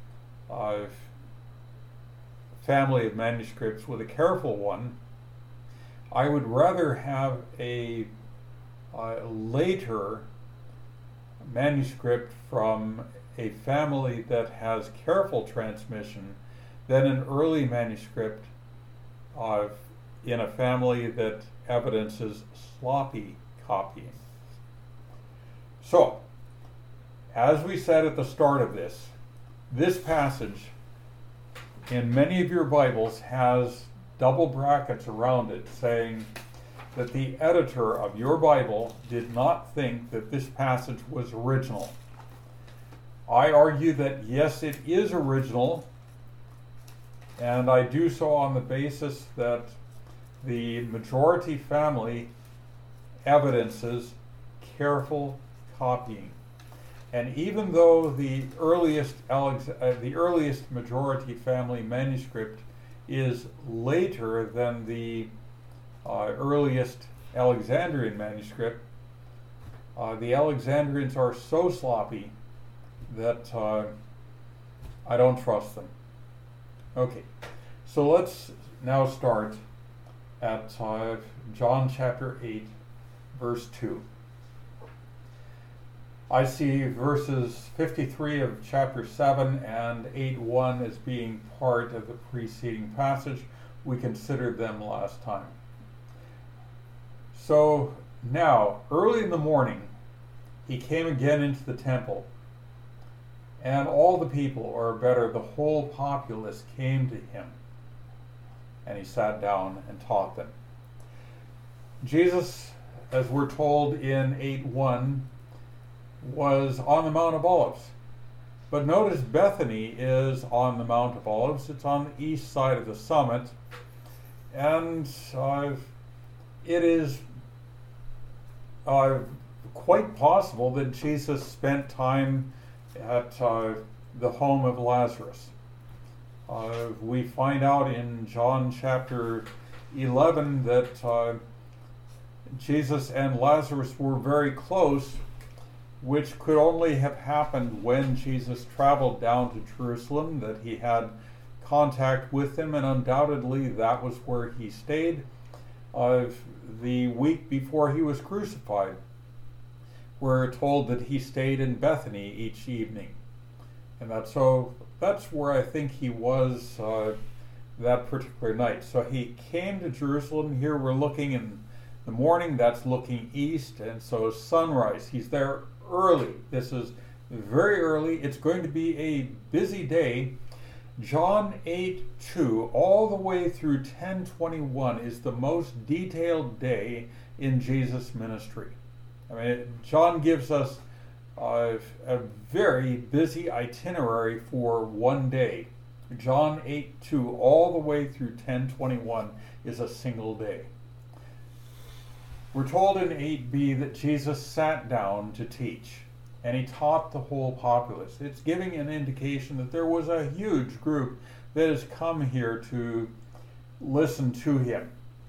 family of manuscripts with a careful one, I would rather have a later manuscript from a family that has careful transmission than an early manuscript in a family that evidences sloppy copying. So, as we said at the start of this passage in many of your Bibles has double brackets around it saying that the editor of your Bible did not think that this passage was original. I argue that yes, it is original, and I do so on the basis that the majority family evidences careful copying. And even though the earliest majority family manuscript is later than the earliest Alexandrian manuscript, the Alexandrians are so sloppy that I don't trust them. Okay, so let's now start at John chapter 8, verse 2. I see verses 53 of chapter 7 and 8:1 as being part of the preceding passage. We considered them last time. So now, early in the morning, he came again into the temple, and all the people, or better, the whole populace, came to him, and he sat down and taught them. Jesus, as we're told in 8:1, was on the Mount of Olives. But notice Bethany is on the Mount of Olives. It's on the east side of the summit, and it is quite possible that Jesus spent time at the home of Lazarus. We find out in John chapter 11 that Jesus and Lazarus were very close, which could only have happened when Jesus traveled down to Jerusalem, that he had contact with them, and undoubtedly that was where he stayed the week before he was crucified. We're told that he stayed in Bethany each evening. And that's where I think he was that particular night. So he came to Jerusalem. Here we're looking in the morning, that's looking east, and so sunrise. He's there early. This is very early. It's going to be a busy day. John 8:2 all the way through 10:21 is the most detailed day in Jesus' ministry. I mean, John gives us a very busy itinerary for one day. John 8:2 all the way through 10:21 is a single day. We're told in 8b that Jesus sat down to teach, and he taught the whole populace. It's giving an indication that there was a huge group that has come here to listen to him.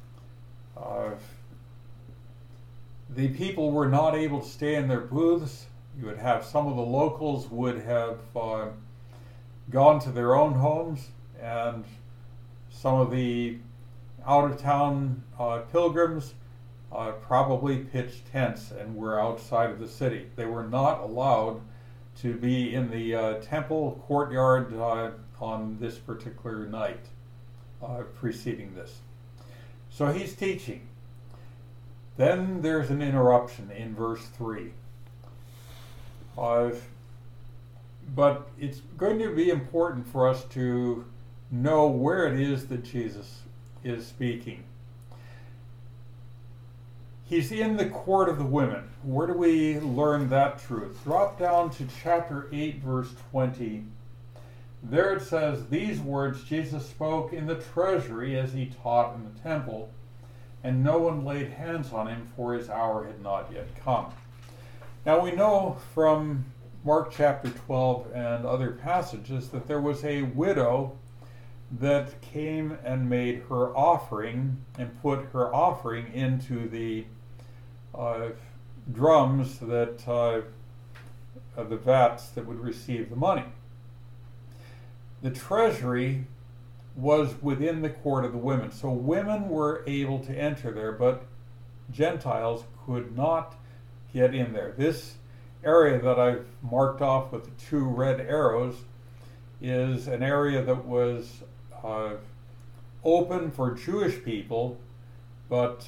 The people were not able to stay in their booths. You would have some of the locals would have gone to their own homes, and some of the out-of-town pilgrims probably pitched tents and were outside of the city. They were not allowed to be in the temple courtyard on this particular night preceding this. So he's teaching. Then there's an interruption in verse 3. But it's going to be important for us to know where it is that Jesus is speaking. He's in the court of the women. Where do we learn that truth? Drop down to chapter 8, verse 20. There it says, "These words Jesus spoke in the treasury as he taught in the temple, and no one laid hands on him, for his hour had not yet come." Now we know from Mark chapter 12 and other passages that there was a widow that came and made her offering and put her offering into the drums that the vats that would receive the money. The treasury was within the court of the women, so women were able to enter there, but Gentiles could not get in there. This area that I've marked off with the two red arrows is an area that was open for Jewish people, but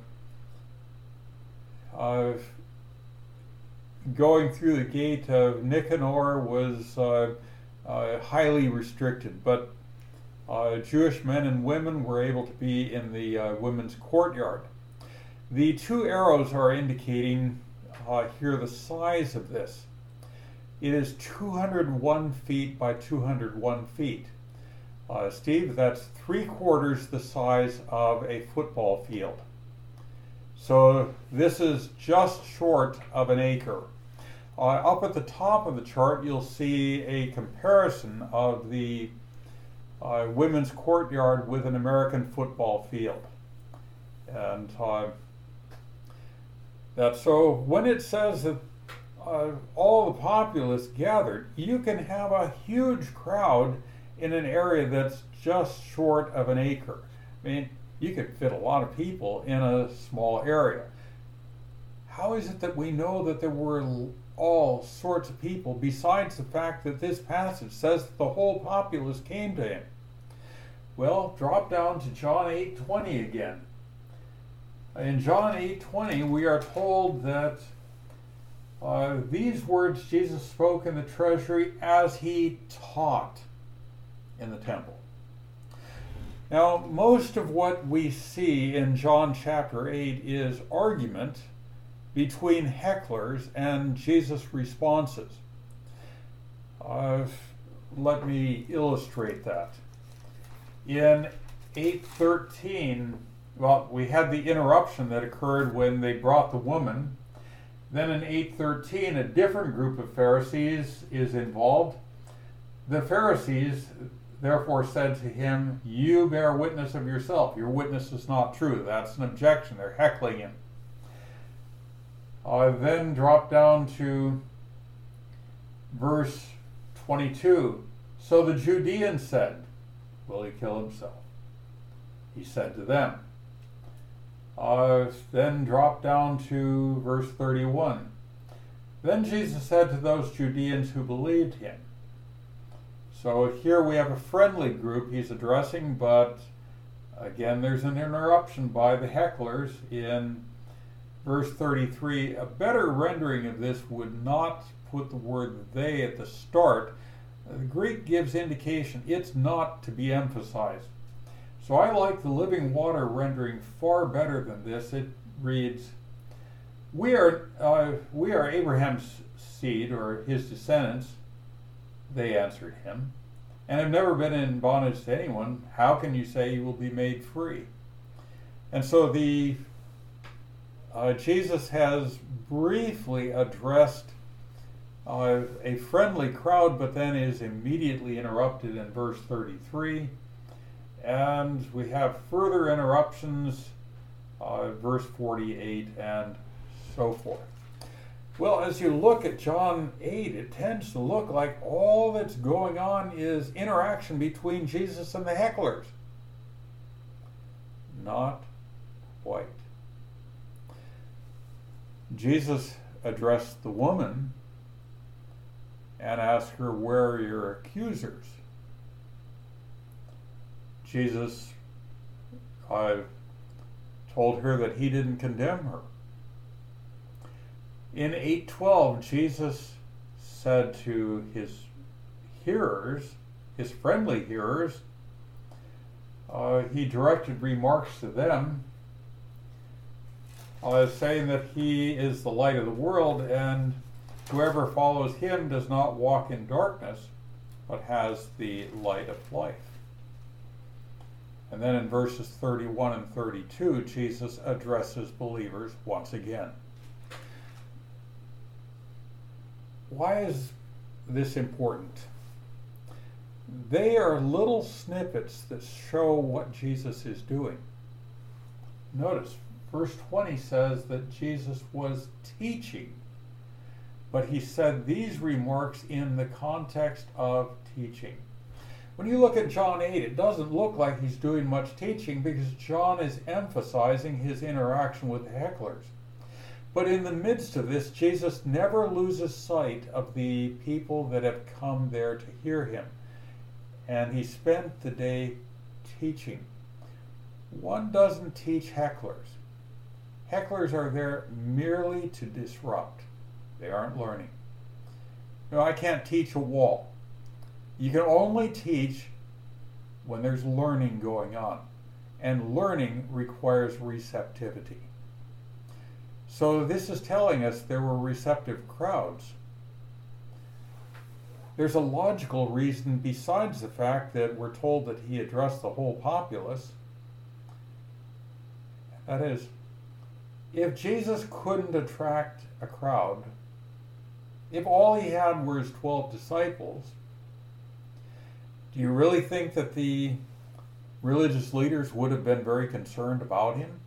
going through the gate of Nicanor was highly restricted, but Jewish men and women were able to be in the women's courtyard. The two arrows are indicating here the size of this. It is 201 feet by 201 feet. Steve, that's 3/4 the size of a football field. So this is just short of an acre. Up at the top of the chart, you'll see a comparison of the women's courtyard with an American football field. And so when it says that all the populace gathered, you can have a huge crowd in an area that's just short of an acre. I mean, You could fit a lot of people in a small area. How is it that we know that there were all sorts of people, besides the fact that this passage says that the whole populace came to him? Well, drop down to John 8:20 again. In John 8:20, we are told that these words Jesus spoke in the treasury as he taught in the temple. Now, most of what we see in John chapter 8 is argument between hecklers and Jesus' responses. Let me illustrate that. In 8:13, well, we had the interruption that occurred when they brought the woman. Then in 8:13, a different group of Pharisees is involved. The Pharisees therefore said to him, "You bear witness of yourself. Your witness is not true." That's an objection. They're heckling him. Then drop down to verse 22. So the Judeans said, "Will he kill himself?" He said to them. Then drop down to verse 31. Then Jesus said to those Judeans who believed him. So here we have a friendly group he's addressing, but again there's an interruption by the hecklers in verse 33. A better rendering of this would not put the word "they" at the start. The Greek gives indication it's not to be emphasized. So I like the Living Water rendering far better than this. It reads, we are Abraham's seed, or his descendants." They answered him, "and have never been in bondage to anyone. How can you say you will be made free?" And so Jesus has briefly addressed a friendly crowd, but then is immediately interrupted in verse 33. And we have further interruptions, verse 48 and so forth. Well, as you look at John 8, it tends to look like all that's going on is interaction between Jesus and the hecklers. Not quite. Jesus addressed the woman and asked her, "Where are your accusers?" Jesus told her that he didn't condemn her. In 8:12, Jesus said to his hearers, his friendly hearers, he directed remarks to them, saying that he is the light of the world, and whoever follows him does not walk in darkness, but has the light of life. And then in verses 31 and 32, Jesus addresses believers once again. Why is this important? They are little snippets that show what Jesus is doing. Notice, verse 20 says that Jesus was teaching, but he said these remarks in the context of teaching. When you look at John 8, it doesn't look like he's doing much teaching because John is emphasizing his interaction with the hecklers. But in the midst of this, Jesus never loses sight of the people that have come there to hear him. And he spent the day teaching. One doesn't teach hecklers. Hecklers are there merely to disrupt. They aren't learning. No, I can't teach a wall. You can only teach when there's learning going on. And learning requires receptivity. So this is telling us there were receptive crowds. There's a logical reason besides the fact that we're told that he addressed the whole populace. That is, if Jesus couldn't attract a crowd, if all he had were his 12 disciples, do you really think that the religious leaders would have been very concerned about him?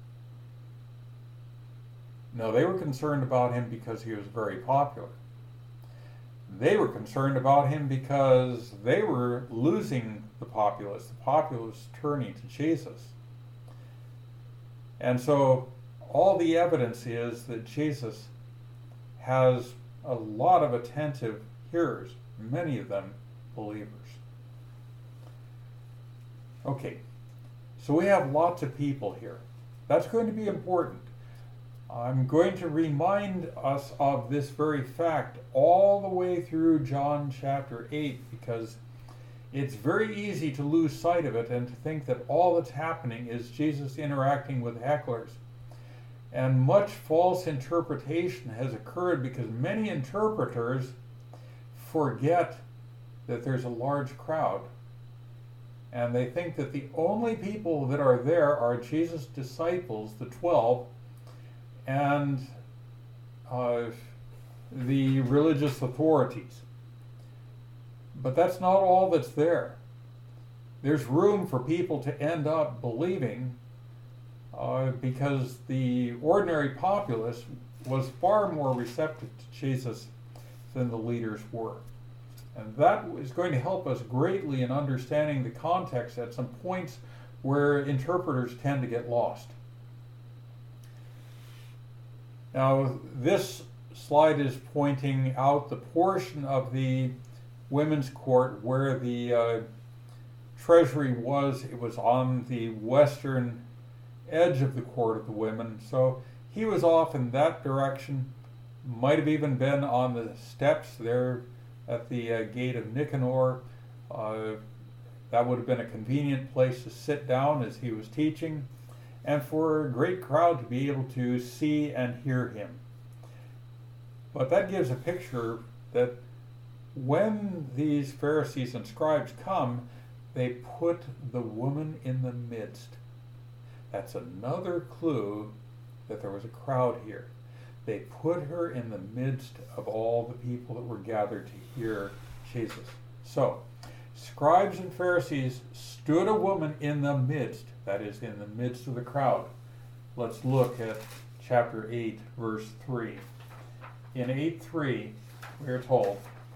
No, they were concerned about him because he was very popular. They were concerned about him because they were losing the populace turning to Jesus. And so all the evidence is that Jesus has a lot of attentive hearers, many of them believers. Okay, so we have lots of people here. That's going to be important. I'm going to remind us of this very fact all the way through John chapter 8, because it's very easy to lose sight of it and to think that all that's happening is Jesus interacting with hecklers. And much false interpretation has occurred because many interpreters forget that there's a large crowd. And they think that the only people that are there are Jesus' disciples, the 12, and the religious authorities. But that's not all that's there. There's room for people to end up believing because the ordinary populace was far more receptive to Jesus than the leaders were. And that is going to help us greatly in understanding the context at some points where interpreters tend to get lost. Now, this slide is pointing out the portion of the women's court where the treasury was. It was on the western edge of the court of the women. So he was off in that direction. Might have even been on the steps there at the gate of Nicanor. That would have been a convenient place to sit down as he was teaching, and for a great crowd to be able to see and hear him. But that gives a picture that when these Pharisees and scribes come, they put the woman in the midst. That's another clue that there was a crowd here. They put her in the midst of all the people that were gathered to hear Jesus. So, scribes and Pharisees stood a woman in the midst, that is, in the midst of the crowd. Let's look at chapter 8, verse 3. In 8:3, we are told,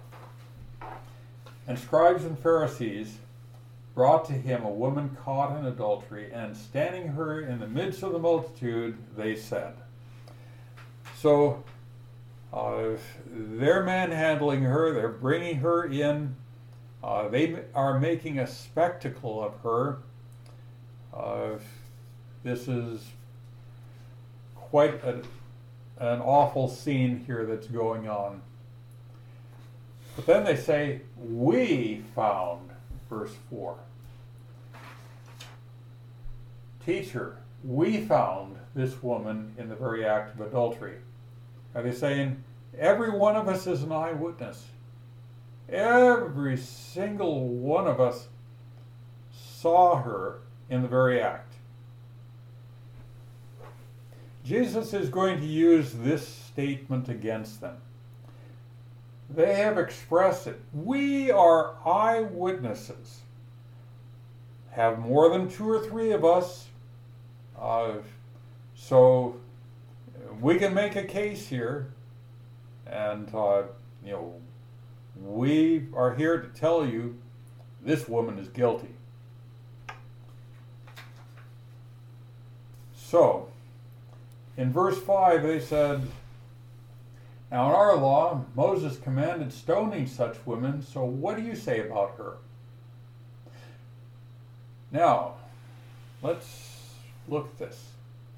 "And scribes and Pharisees brought to him a woman caught in adultery, and standing her in the midst of the multitude, they said." So they're manhandling her, they're bringing her in, they are making a spectacle of her. This is quite an awful scene here that's going on. But then they say, "We found," verse 4. "Teacher, we found this woman in the very act of adultery." Are they saying, every one of us is an eyewitness? Every single one of us saw her in the very act. Jesus is going to use this statement against them. They have expressed it. We are eyewitnesses. Have more than 2 or 3 of us. So we can make a case here. And, we are here to tell you this woman is guilty. So, in verse 5, they said, "Now in our law, Moses commanded stoning such women, so what do you say about her?" Now, let's look at this.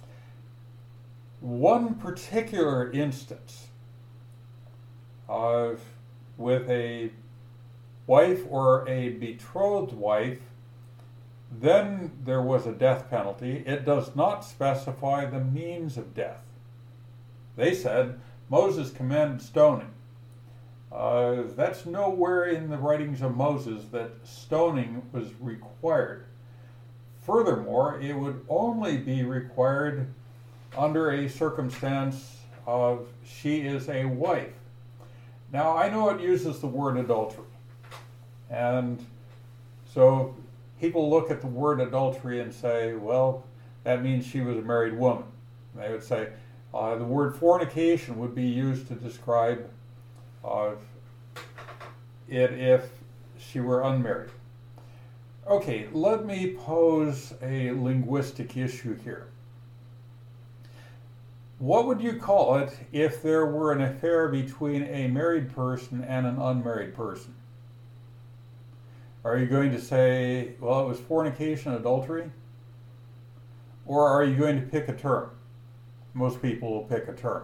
One particular instance with a wife or a betrothed wife, then there was a death penalty. It does not specify the means of death. They said Moses commanded stoning. That's nowhere in the writings of Moses that stoning was required. Furthermore, it would only be required under a circumstance of she is a wife. Now, I know it uses the word adultery. And so people look at the word adultery and say, well, that means she was a married woman. And they would say the word fornication would be used to describe it if she were unmarried. Okay, let me pose a linguistic issue here. What would you call it if there were an affair between a married person and an unmarried person? Are you going to say, well, it was fornication, adultery? Or are you going to pick a term? Most people will pick a term.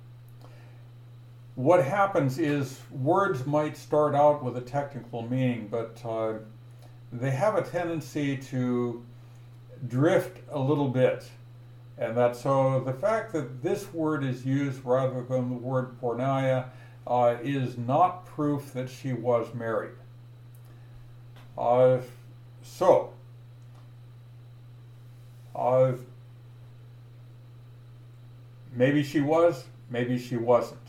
What happens is words might start out with a technical meaning, but they have a tendency to drift a little bit. And that's so the fact that this word is used rather than the word porneia is not proof that she was married. Maybe she was, maybe she wasn't.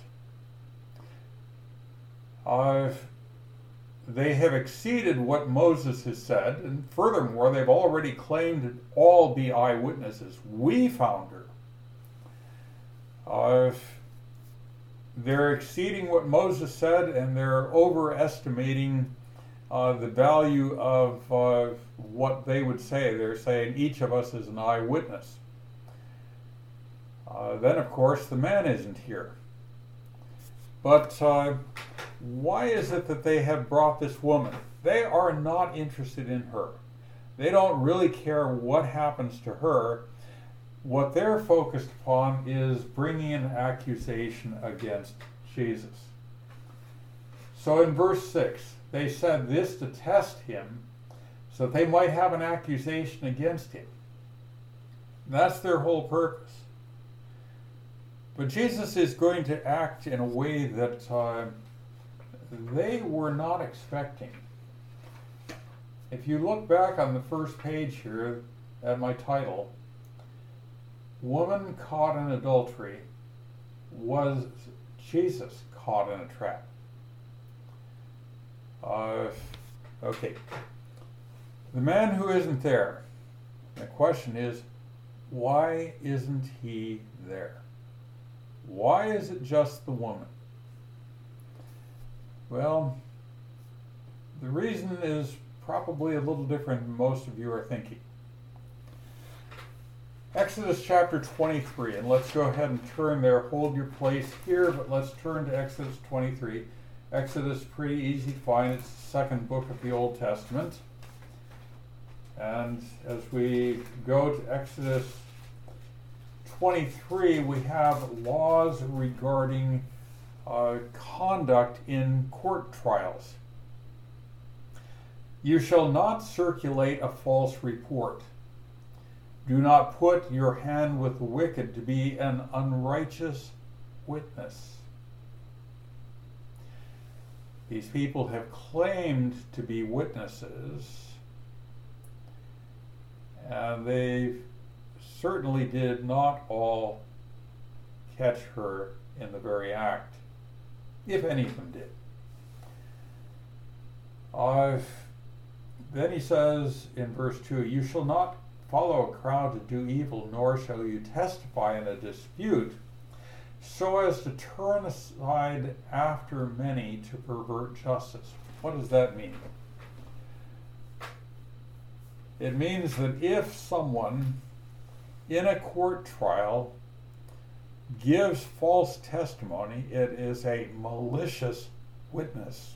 They have exceeded what Moses has said, and furthermore, they've already claimed to all be eyewitnesses. We found her. They're exceeding what Moses said, and they're overestimating the value of what they would say. They're saying each of us is an eyewitness. Then, of course, the man isn't here. But why is it that they have brought this woman? They are not interested in her. They don't really care what happens to her. What they're focused upon is bringing an accusation against Jesus. So in verse 6, they said this to test him so that they might have an accusation against him. That's their whole purpose. But Jesus is going to act in a way that they were not expecting. If you look back on the first page here at my title, Woman Caught in Adultery, was Jesus caught in a trap? Okay. The man who isn't there, the question is, why isn't he there? Why is it just the woman? Well, the reason is probably a little different than most of you are thinking. Exodus chapter 23, and let's go ahead and turn there. Hold your place here, but let's turn to Exodus 23. Exodus, pretty easy to find. It's the second book of the Old Testament. And as we go to Exodus 23, we have laws regarding conduct in court trials. You shall not circulate a false report. Do not put your hand with the wicked to be an unrighteous witness. These people have claimed to be witnesses, and they certainly did not all catch her in the very act, if any of them did. Then he says in verse 2, you shall not follow a crowd to do evil, nor shall you testify in a dispute, so as to turn aside after many to pervert justice. What does that mean? It means that if someone in a court trial gives false testimony, it is a malicious witness,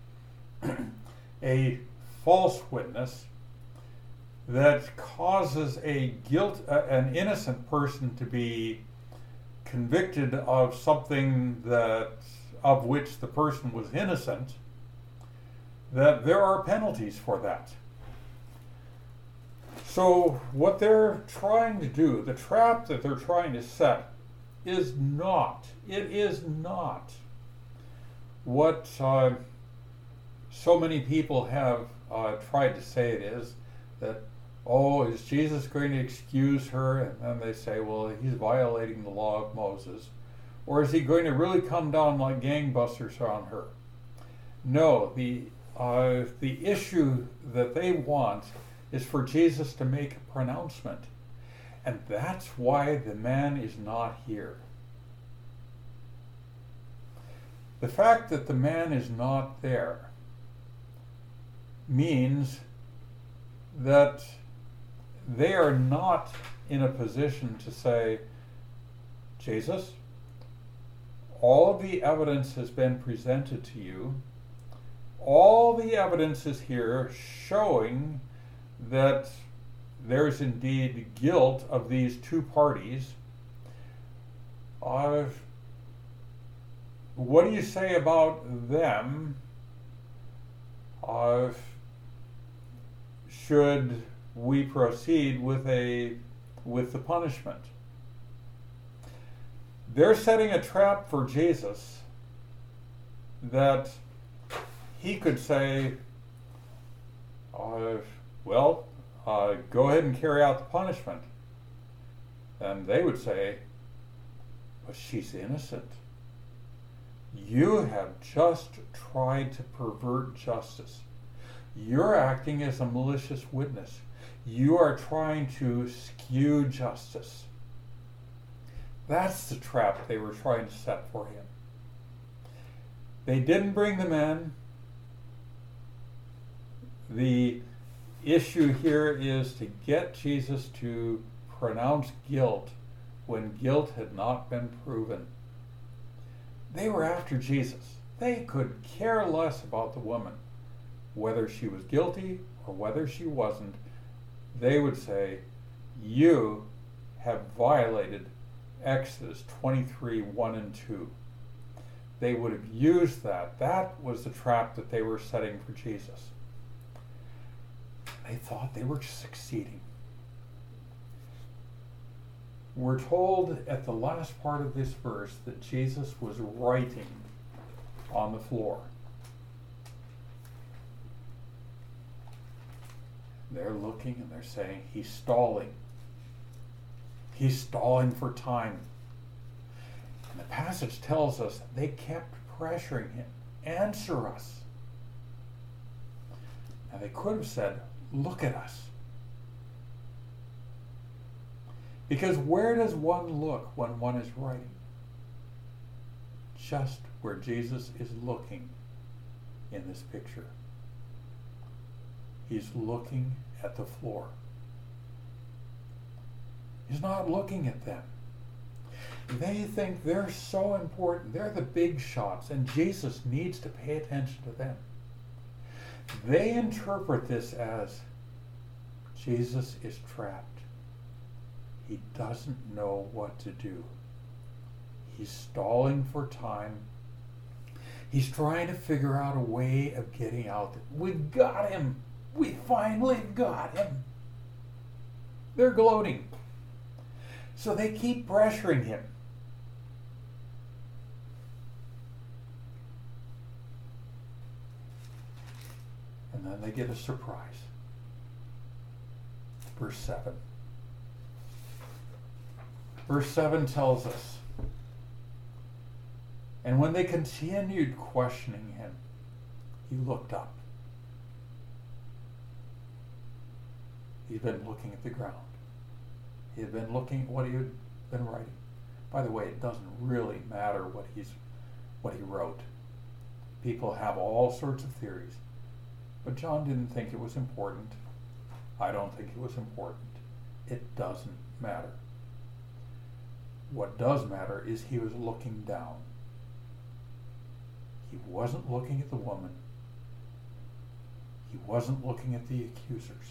a false witness that causes an innocent person to be convicted of something of which the person was innocent, that there are penalties for that. So what they're trying to do, the trap that they're trying to set, is not what so many people have tried to say it is, that, oh, is Jesus going to excuse her? And then they say, well, he's violating the law of Moses. Or is he going to really come down like gangbusters on her? No, the issue that they want is for Jesus to make a pronouncement. And that's why the man is not here. The fact that the man is not there means that they are not in a position to say, Jesus, all of the evidence has been presented to you. All the evidence is here showing that there's indeed guilt of these two parties. What do you say about them? Should we proceed with the punishment? They're setting a trap for Jesus that he could say, go ahead and carry out the punishment. And they would say, but she's innocent. You have just tried to pervert justice. You're acting as a malicious witness. You are trying to skew justice. That's the trap they were trying to set for him. They didn't bring them in. The issue here is to get Jesus to pronounce guilt when guilt had not been proven. They were after Jesus. They could care less about the woman, whether she was guilty or whether she wasn't. They would say, you have violated Exodus 23, 1 and 2. They would have used that. That was the trap that they were setting for Jesus. They thought they were succeeding. We're told at the last part of this verse that Jesus was writing on the floor. They're looking and they're saying, he's stalling. He's stalling for time. And the passage tells us they kept pressuring him. Answer us. Now they could have said, look at us. Because where does one look when one is writing? Just where Jesus is looking in this picture. He's looking at the floor. He's not looking at them. They think they're so important. They're the big shots, and Jesus needs to pay attention to them. They interpret this as Jesus is trapped. He doesn't know what to do. He's stalling for time. He's trying to figure out a way of getting out. We've got him. We finally got him. They're gloating. So they keep pressuring him. And then they get a surprise. Verse 7. Verse 7 tells us, and when they continued questioning him, he looked up. He'd been looking at the ground. He had been looking at what he had been writing. By the way, it doesn't really matter what he wrote. People have all sorts of theories. But John didn't think it was important. I don't think it was important. It doesn't matter. What does matter is he was looking down. He wasn't looking at the woman. He wasn't looking at the accusers.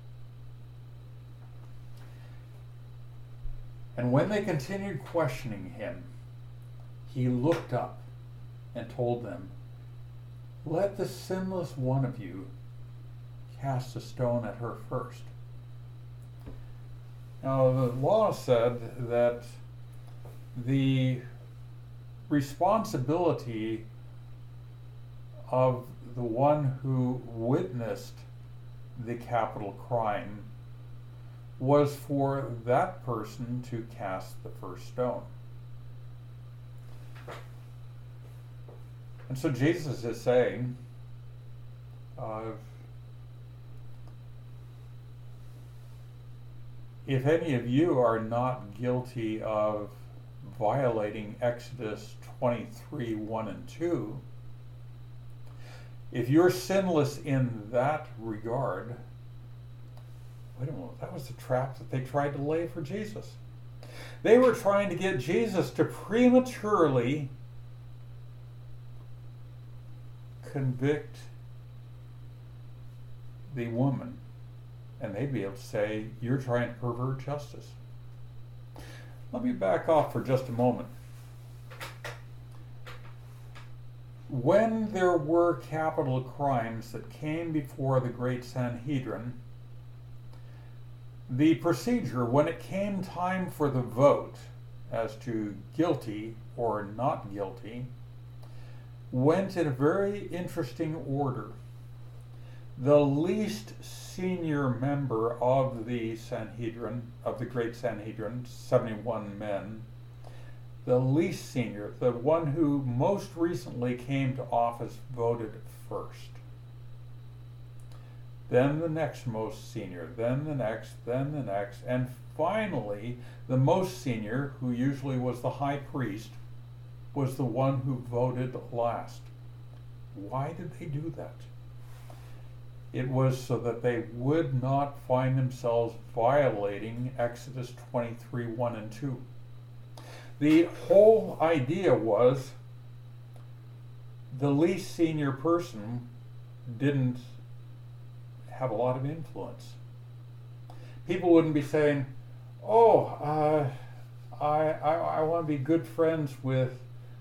And when they continued questioning him, he looked up and told them, "Let the sinless one of you cast a stone at her first." Now, the law said that the responsibility of the one who witnessed the capital crime was for that person to cast the first stone. And so Jesus is saying, if any of you are not guilty of violating Exodus 23, 1 and 2, if you're sinless in that regard, wait a minute, that was the trap that they tried to lay for Jesus. They were trying to get Jesus to prematurely convict the woman. And they'd be able to say, you're trying to pervert justice. Let me back off for just a moment. When there were capital crimes that came before the Great Sanhedrin, the procedure, when it came time for the vote as to guilty or not guilty, went in a very interesting order. The least senior member of the Sanhedrin, of the Great Sanhedrin, 71 men, the least senior, the one who most recently came to office, voted first. Then the next most senior, then the next, and finally the most senior, who usually was the high priest, was the one who voted last. Why did they do that? It was so that they would not find themselves violating Exodus 23, 1 and 2. The whole idea was the least senior person didn't have a lot of influence. People wouldn't be saying, I want to be good friends with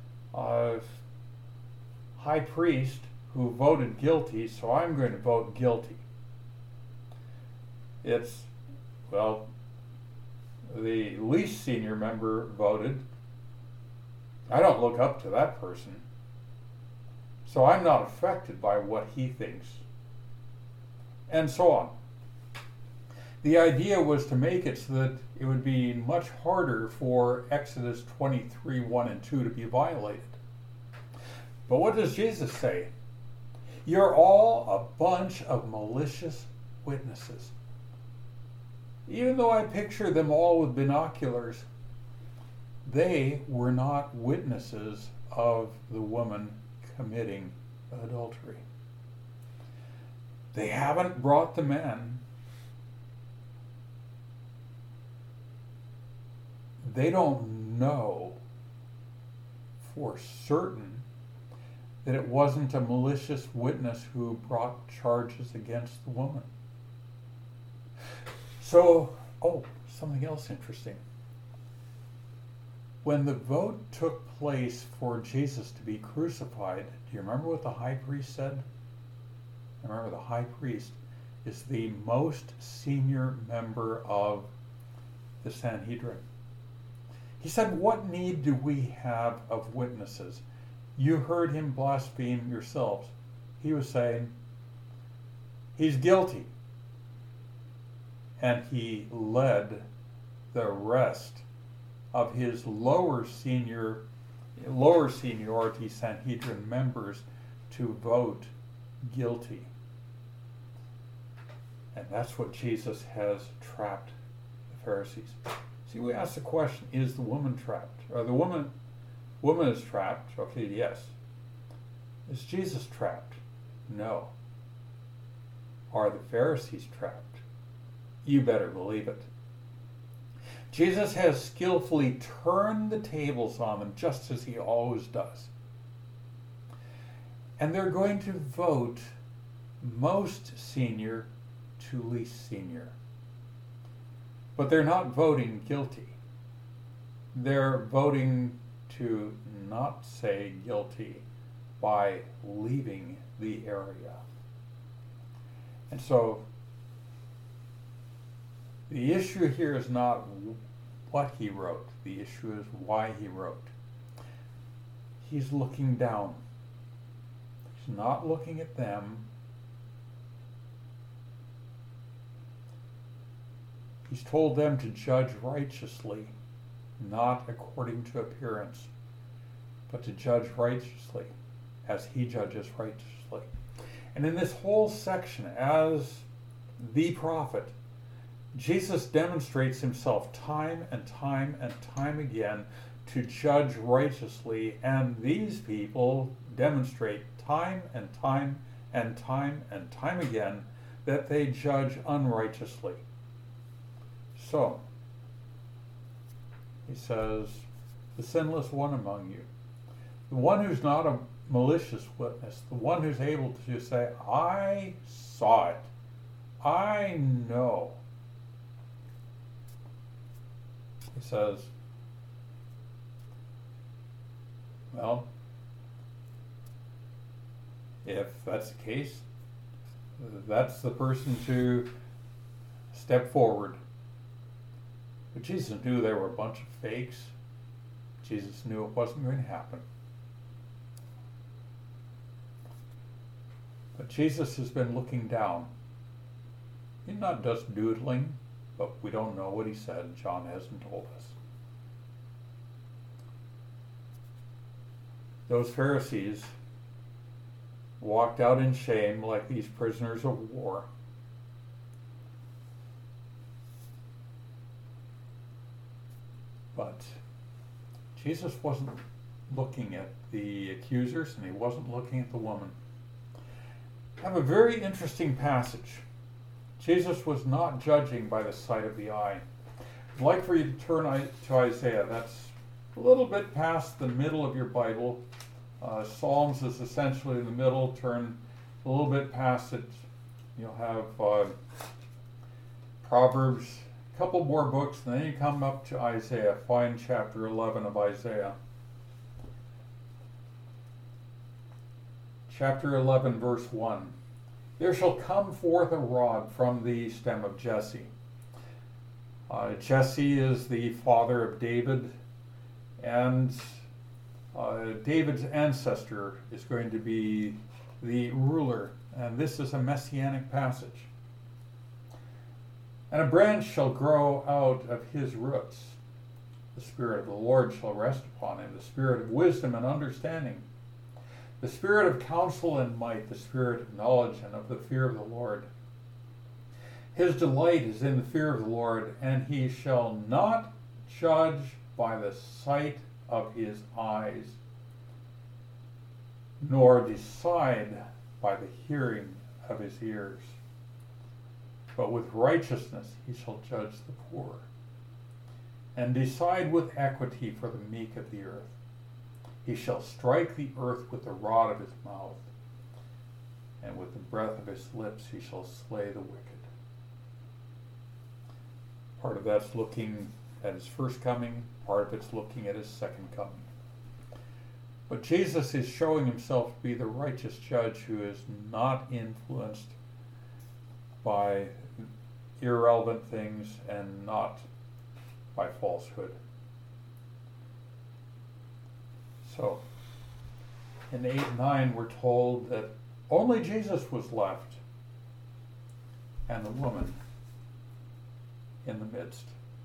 high priest who voted guilty, so I'm going to vote guilty. It's, well, the least senior member voted. I don't look up to that person, so I'm not affected by what he thinks, and so on. The idea was to make it so that it would be much harder for Exodus 23, 1 and 2 to be violated. But what does Jesus say? You're all a bunch of malicious witnesses. Even though I picture them all with binoculars, they were not witnesses of the woman committing adultery. They haven't brought the men. They don't know for certain that it wasn't a malicious witness who brought charges against the woman. So, something else interesting. When the vote took place for Jesus to be crucified, do you remember what the high priest said? Remember, the high priest is the most senior member of the Sanhedrin. He said, what need do we have of witnesses? You heard him blaspheme yourselves. He was saying, he's guilty. And he led the rest of his lower seniority Sanhedrin members to vote guilty. And that's what Jesus has trapped the Pharisees. See, we ask the question, is the woman trapped? Or the woman is trapped? Okay, yes. Is Jesus trapped? No. Are the Pharisees trapped? You better believe it. Jesus has skillfully turned the tables on them, just as he always does. And they're going to vote most senior to least senior. But they're not voting guilty. They're voting to not say guilty by leaving the area. And so the issue here is not what he wrote. The issue is why he wrote. He's looking down. He's not looking at them. He's told them to judge righteously, not according to appearance, but to judge righteously as he judges righteously. And in this whole section, as the prophet, Jesus demonstrates himself time and time and time again to judge righteously, and these people demonstrate time and time and time and time again that they judge unrighteously. So, He says, the sinless one among you, the one who's not a malicious witness, the one who's able to say, I saw it, I know. He says, well, if that's the case, that's the person to step forward. But Jesus knew they were a bunch of fakes. Jesus knew it wasn't going to happen. But Jesus has been looking down. He's not just doodling, but we don't know what he said. John hasn't told us. Those Pharisees walked out in shame like these prisoners of war. But Jesus wasn't looking at the accusers, and he wasn't looking at the woman. I have a very interesting passage. Jesus was not judging by the sight of the eye. I'd like for you to turn to Isaiah. That's a little bit past the middle of your Bible. Psalms is essentially in the middle. Turn a little bit past it. You'll have Proverbs, a couple more books, and then you come up to Isaiah. Find chapter 11 of Isaiah. Chapter 11, verse 1. There shall come forth a rod from the stem of Jesse. Jesse is the father of David, and David's ancestor is going to be the ruler, and this is a messianic passage. And a branch shall grow out of his roots. The Spirit of the Lord shall rest upon him, the Spirit of wisdom and understanding, the Spirit of counsel and might, the Spirit of knowledge and of the fear of the Lord. His delight is in the fear of the Lord, and he shall not judge by the sight of his eyes, nor decide by the hearing of his ears. But with righteousness he shall judge the poor, and decide with equity for the meek of the earth. He shall strike the earth with the rod of his mouth, and with the breath of his lips he shall slay the wicked. Part of that's looking at his first coming, part of it's looking at his second coming. But Jesus is showing himself to be the righteous judge who is not influenced by irrelevant things and not by falsehood. So, in 8 and 9, we're told that only Jesus was left, and the woman in the midst.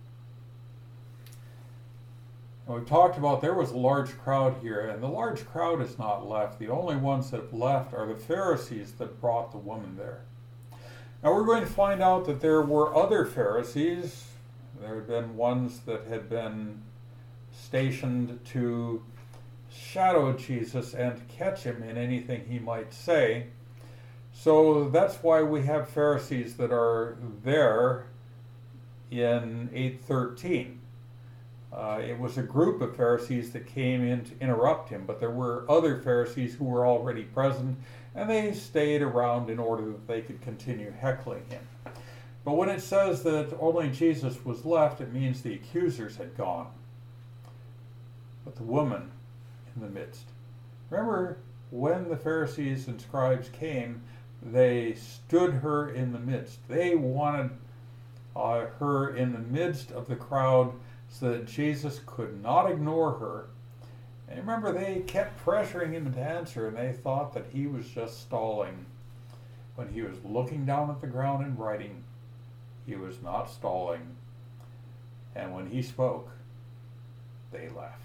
And we've talked about there was a large crowd here, and the large crowd is not left. The only ones that have left are the Pharisees that brought the woman there. Now we're going to find out that there were other Pharisees. There had been ones that had been stationed to shadow Jesus and catch him in anything he might say. So that's why we have Pharisees that are there in 8:13. It was a group of Pharisees that came in to interrupt him, but there were other Pharisees who were already present, and they stayed around in order that they could continue heckling him. But when it says that only Jesus was left, it means the accusers had gone. But the woman in the midst. Remember, when the Pharisees and scribes came, they stood her in the midst. They wanted her in the midst of the crowd so that Jesus could not ignore her. And remember, they kept pressuring him to answer, and they thought that he was just stalling. When he was looking down at the ground and writing, he was not stalling. And when he spoke, they left.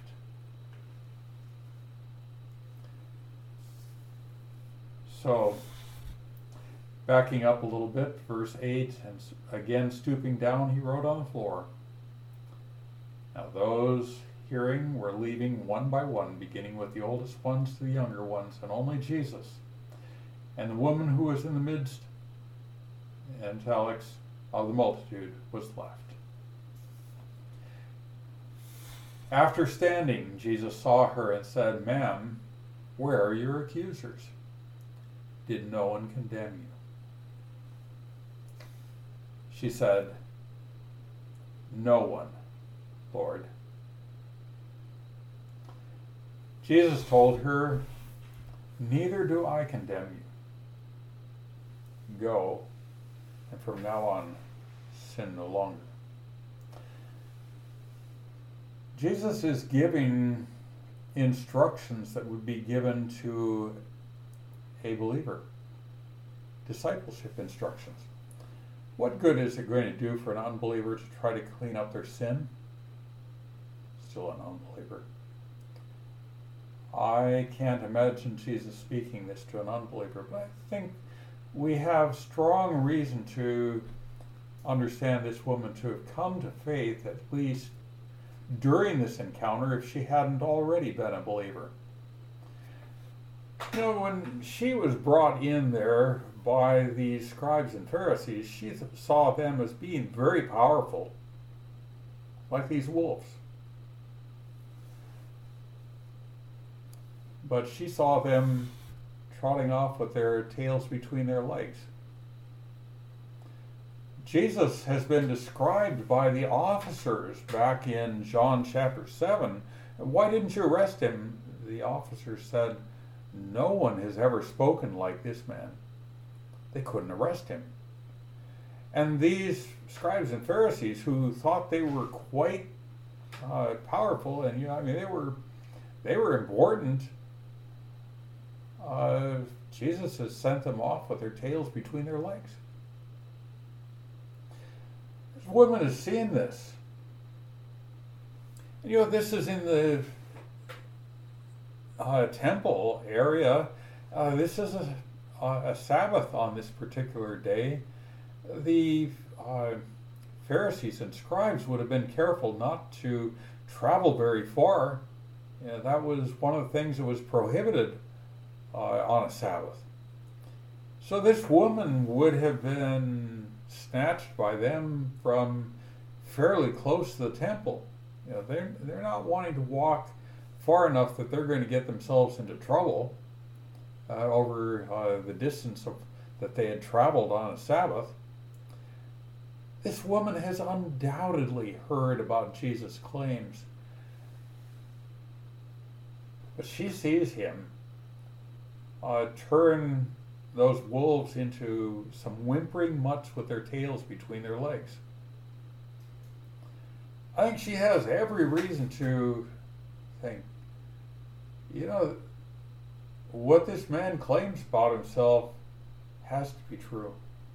So, backing up a little bit, verse 8, and again stooping down, he wrote on the floor. Now those hearing were leaving one by one, beginning with the oldest ones to the younger ones, and only Jesus and the woman who was in the midst, in italics, of the multitude was left. After standing, Jesus saw her and said, "Ma'am, where are your accusers? Did no one condemn you?" She said, "No one, Lord." Jesus told her, "Neither do I condemn you. Go, and from now on, sin no longer." Jesus is giving instructions that would be given to a believer. Discipleship instructions. What good is it going to do for an unbeliever to try to clean up their sin? Still an unbeliever. I can't imagine Jesus speaking this to an unbeliever, but I think we have strong reason to understand this woman to have come to faith, at least during this encounter, if she hadn't already been a believer. You know, when she was brought in there by the scribes and Pharisees, she saw them as being very powerful, like these wolves. But she saw them trotting off with their tails between their legs. Jesus has been described by the officers back in John chapter 7. "Why didn't you arrest him?" The officers said, "No one has ever spoken like this man." They couldn't arrest him. And these scribes and Pharisees, who thought they were quite powerful, and they were important, Jesus has sent them off with their tails between their legs. This woman has seen this. You know, this is in the temple area. This is a Sabbath on this particular day. The Pharisees and scribes would have been careful not to travel very far. That was one of the things that was prohibited on a Sabbath. So this woman would have been snatched by them from fairly close to the temple. They're not wanting to walk far enough that they're going to get themselves into trouble over the distance that they had traveled on a Sabbath. This woman has undoubtedly heard about Jesus' claims. But she sees him turn those wolves into some whimpering mutts with their tails between their legs. I think she has every reason to think, what this man claims about himself has to be true.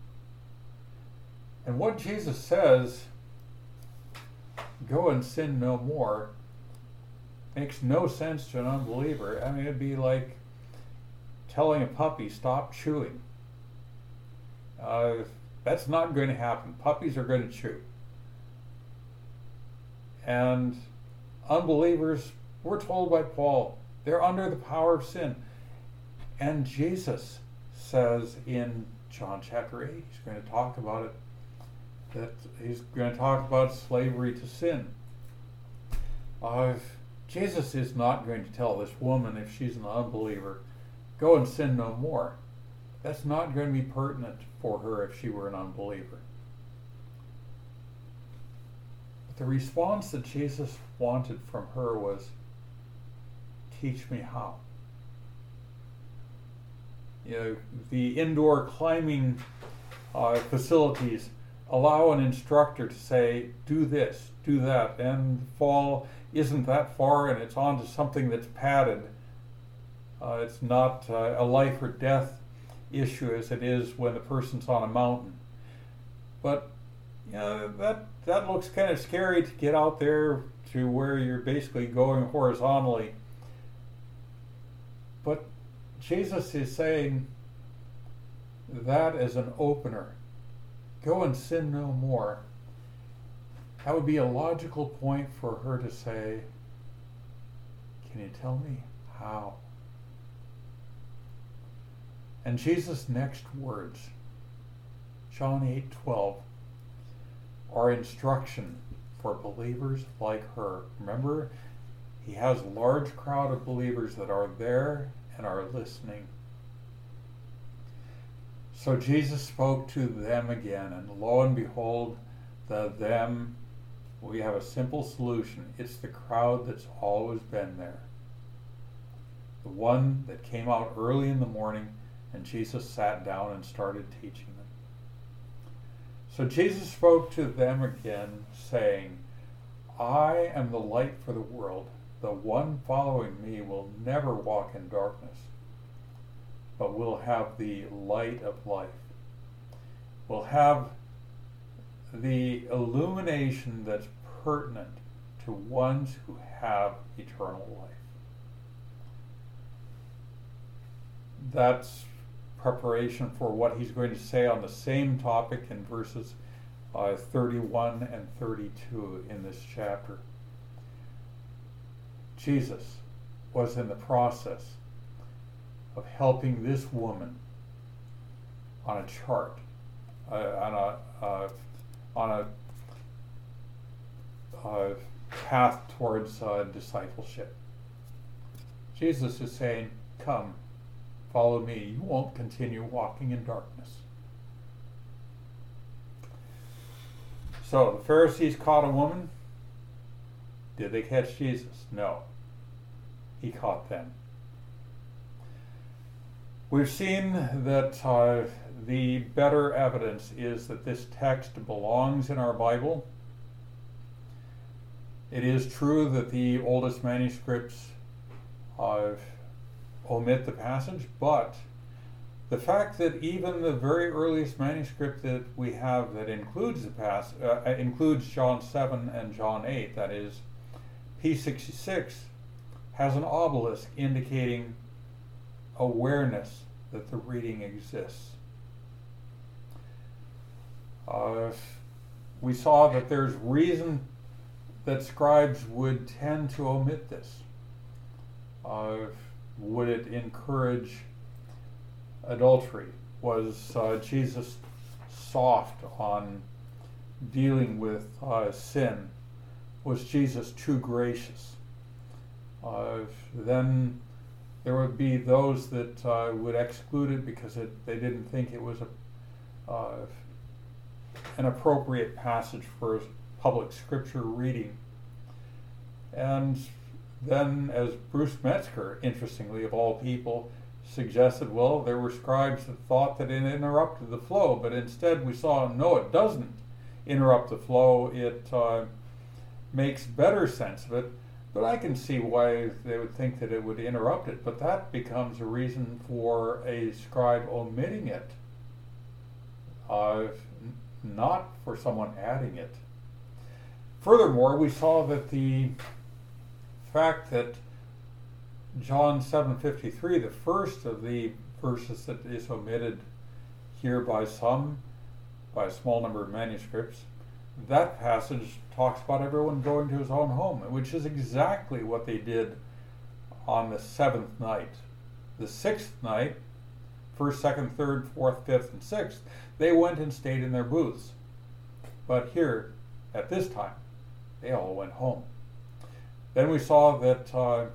And what Jesus says, "Go and sin no more," makes no sense to an unbeliever. I mean, it'd be like telling a puppy, "Stop chewing." That's not going to happen. Puppies are going to chew. And unbelievers, we're told by Paul, they're under the power of sin. And Jesus says in John chapter 8, he's going to talk about it, that he's going to talk about slavery to sin. Jesus is not going to tell this woman, if she's an unbeliever, "Go and sin no more." That's not going to be pertinent for her if she were an unbeliever. But the response that Jesus wanted from her was, "Teach me how." The indoor climbing facilities allow an instructor to say, "Do this, do that," and the fall isn't that far and it's onto something that's padded. It's not a life or death issue as it is when the person's on a mountain. But that looks kind of scary to get out there to where you're basically going horizontally. But Jesus is saying that as an opener. Go and sin no more. That would be a logical point for her to say, "Can you tell me how?" And Jesus' next words, John 8:12, are instruction for believers like her. Remember, he has a large crowd of believers that are there and are listening. So Jesus spoke to them again, and lo and behold, we have a simple solution. It's the crowd that's always been there. The one that came out early in the morning, and Jesus sat down and started teaching them. So Jesus spoke to them again, saying, I am the light for the world. The one following me will never walk in darkness, but will have the light of life. Will have the illumination that's pertinent to ones who have eternal life. That's preparation for what he's going to say on the same topic in verses 31 and 32 in this chapter. Jesus was in the process of helping this woman on a chart, on a path towards discipleship. Jesus is saying, come, follow me. You won't continue walking in darkness. So the Pharisees caught a woman. Did they catch Jesus? No. He caught them. We've seen that the better evidence is that this text belongs in our Bible. It is true that the oldest manuscripts omit the passage, but the fact that even the very earliest manuscript that we have that includes includes John 7 and John 8, that is P66, has an obelisk indicating awareness that the reading exists. We saw that there's reason that scribes would tend to omit this. Would it encourage adultery? Was Jesus soft on dealing with sin? Was Jesus too gracious? Then there would be those that would exclude it because they didn't think it was an appropriate passage for public scripture reading. And then, as Bruce Metzger, interestingly of all people, suggested, well, there were scribes that thought that it interrupted the flow, but instead we saw, no, it doesn't interrupt the flow. It makes better sense of it. But I can see why they would think that it would interrupt it, but that becomes a reason for a scribe omitting it, not for someone adding it. Furthermore, we saw that the fact that John 7:53, the first of the verses that is omitted here by a small number of manuscripts, that passage talks about everyone going to his own home, which is exactly what they did on the seventh night. The sixth night, first, second, third, fourth, fifth, and sixth, they went and stayed in their booths. But here, at this time, they all went home. Then we saw that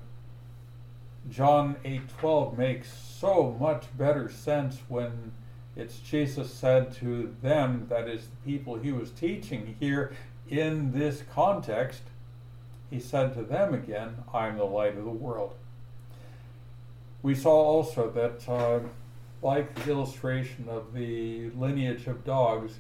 John 8:12 makes so much better sense when it's Jesus said to them, that is the people he was teaching here in this context, he said to them again, I am the light of the world. We saw also that, like the illustration of the lineage of dogs,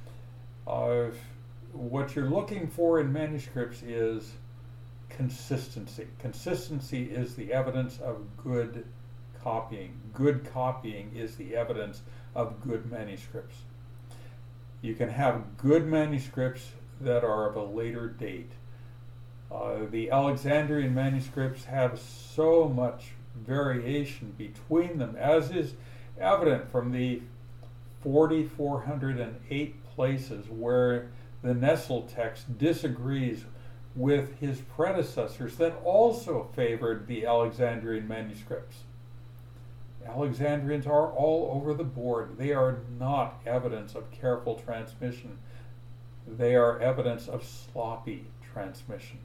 what you're looking for in manuscripts is consistency. Consistency is the evidence of good copying. Good copying is the evidence of good manuscripts. You can have good manuscripts that are of a later date. The Alexandrian manuscripts have so much variation between them, as is evident from the 4,408 places where the Nestle text disagrees with his predecessors that also favored the Alexandrian manuscripts. Alexandrians are all over the board. They are not evidence of careful transmission. They are evidence of sloppy transmission.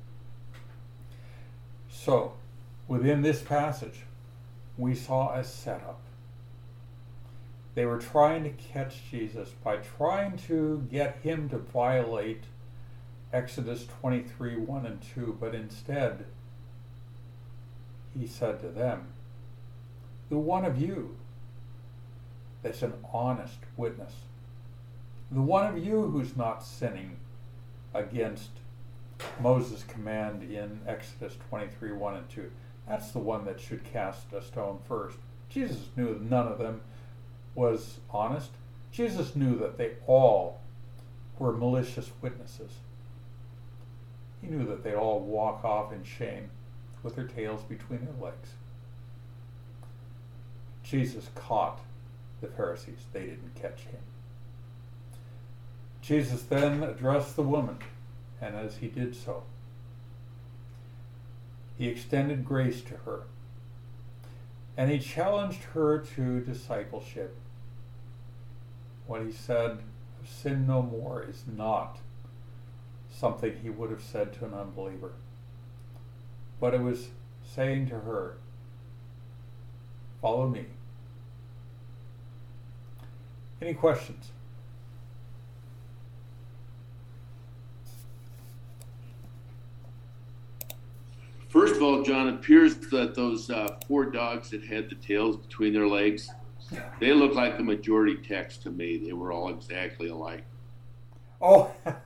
So, within this passage, we saw a setup. They were trying to catch Jesus by trying to get him to violate Exodus 23, 1 and 2, but instead, he said to them, the one of you that's an honest witness, the one of you who's not sinning against Moses' command in Exodus 23, 1 and 2, that's the one that should cast a stone first. Jesus knew that none of them was honest. Jesus knew that they all were malicious witnesses. He knew that they'd all walk off in shame with their tails between their legs. Jesus caught the Pharisees. They didn't catch him. Jesus then addressed the woman, and as he did so, he extended grace to her, and he challenged her to discipleship. What he said, sin no more, is not something he would have said to an unbeliever. But it was saying to her, follow me. Any questions? First of all, John, it appears that those 4 dogs that had the tails between their legs, they look like the majority text to me. They were all exactly alike. Oh.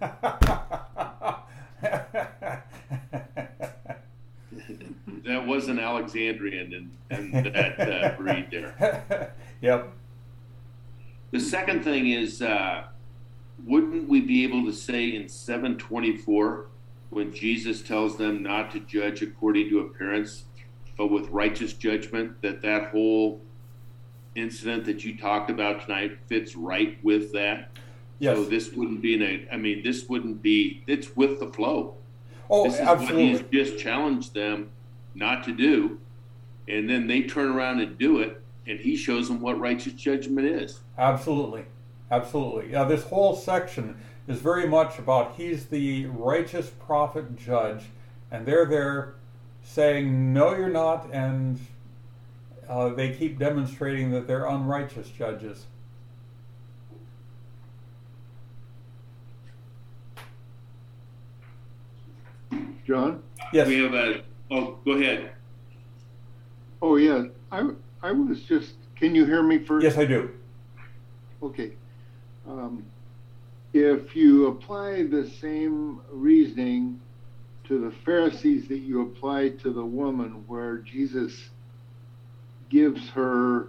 That was an Alexandrian in that breed there. Yep. The second thing is, wouldn't we be able to say in 7:24, when Jesus tells them not to judge according to appearance, but with righteous judgment, that whole incident that you talked about tonight fits right with that? Yes. So this wouldn't be it's with the flow. Oh, this is absolutely. what he's just challenged them not to do, and then they turn around and do it, and he shows them what righteous judgment is. Absolutely. Absolutely. Yeah, this whole section is very much about he's the righteous prophet judge, and they're there saying, no, you're not, and they keep demonstrating that they're unrighteous judges. John? Yes. We have go ahead. Oh, yeah. I was just, can you hear me first? Yes, I do. Okay. If you apply the same reasoning to the Pharisees that you apply to the woman, where Jesus gives her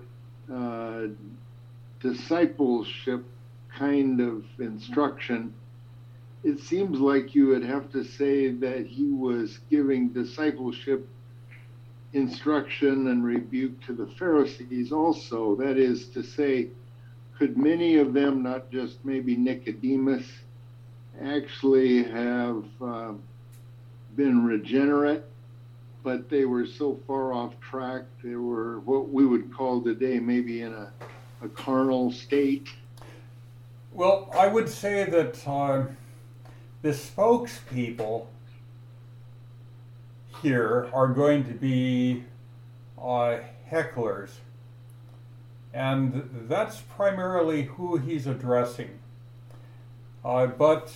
discipleship kind of instruction, it seems like you would have to say that he was giving discipleship instruction and rebuke to the Pharisees also. That is to say, could many of them, not just maybe Nicodemus, actually have been regenerate, but they were so far off track, they were what we would call today maybe in a carnal state? Well, I would say that the spokespeople here are going to be hecklers. And that's primarily who he's addressing. But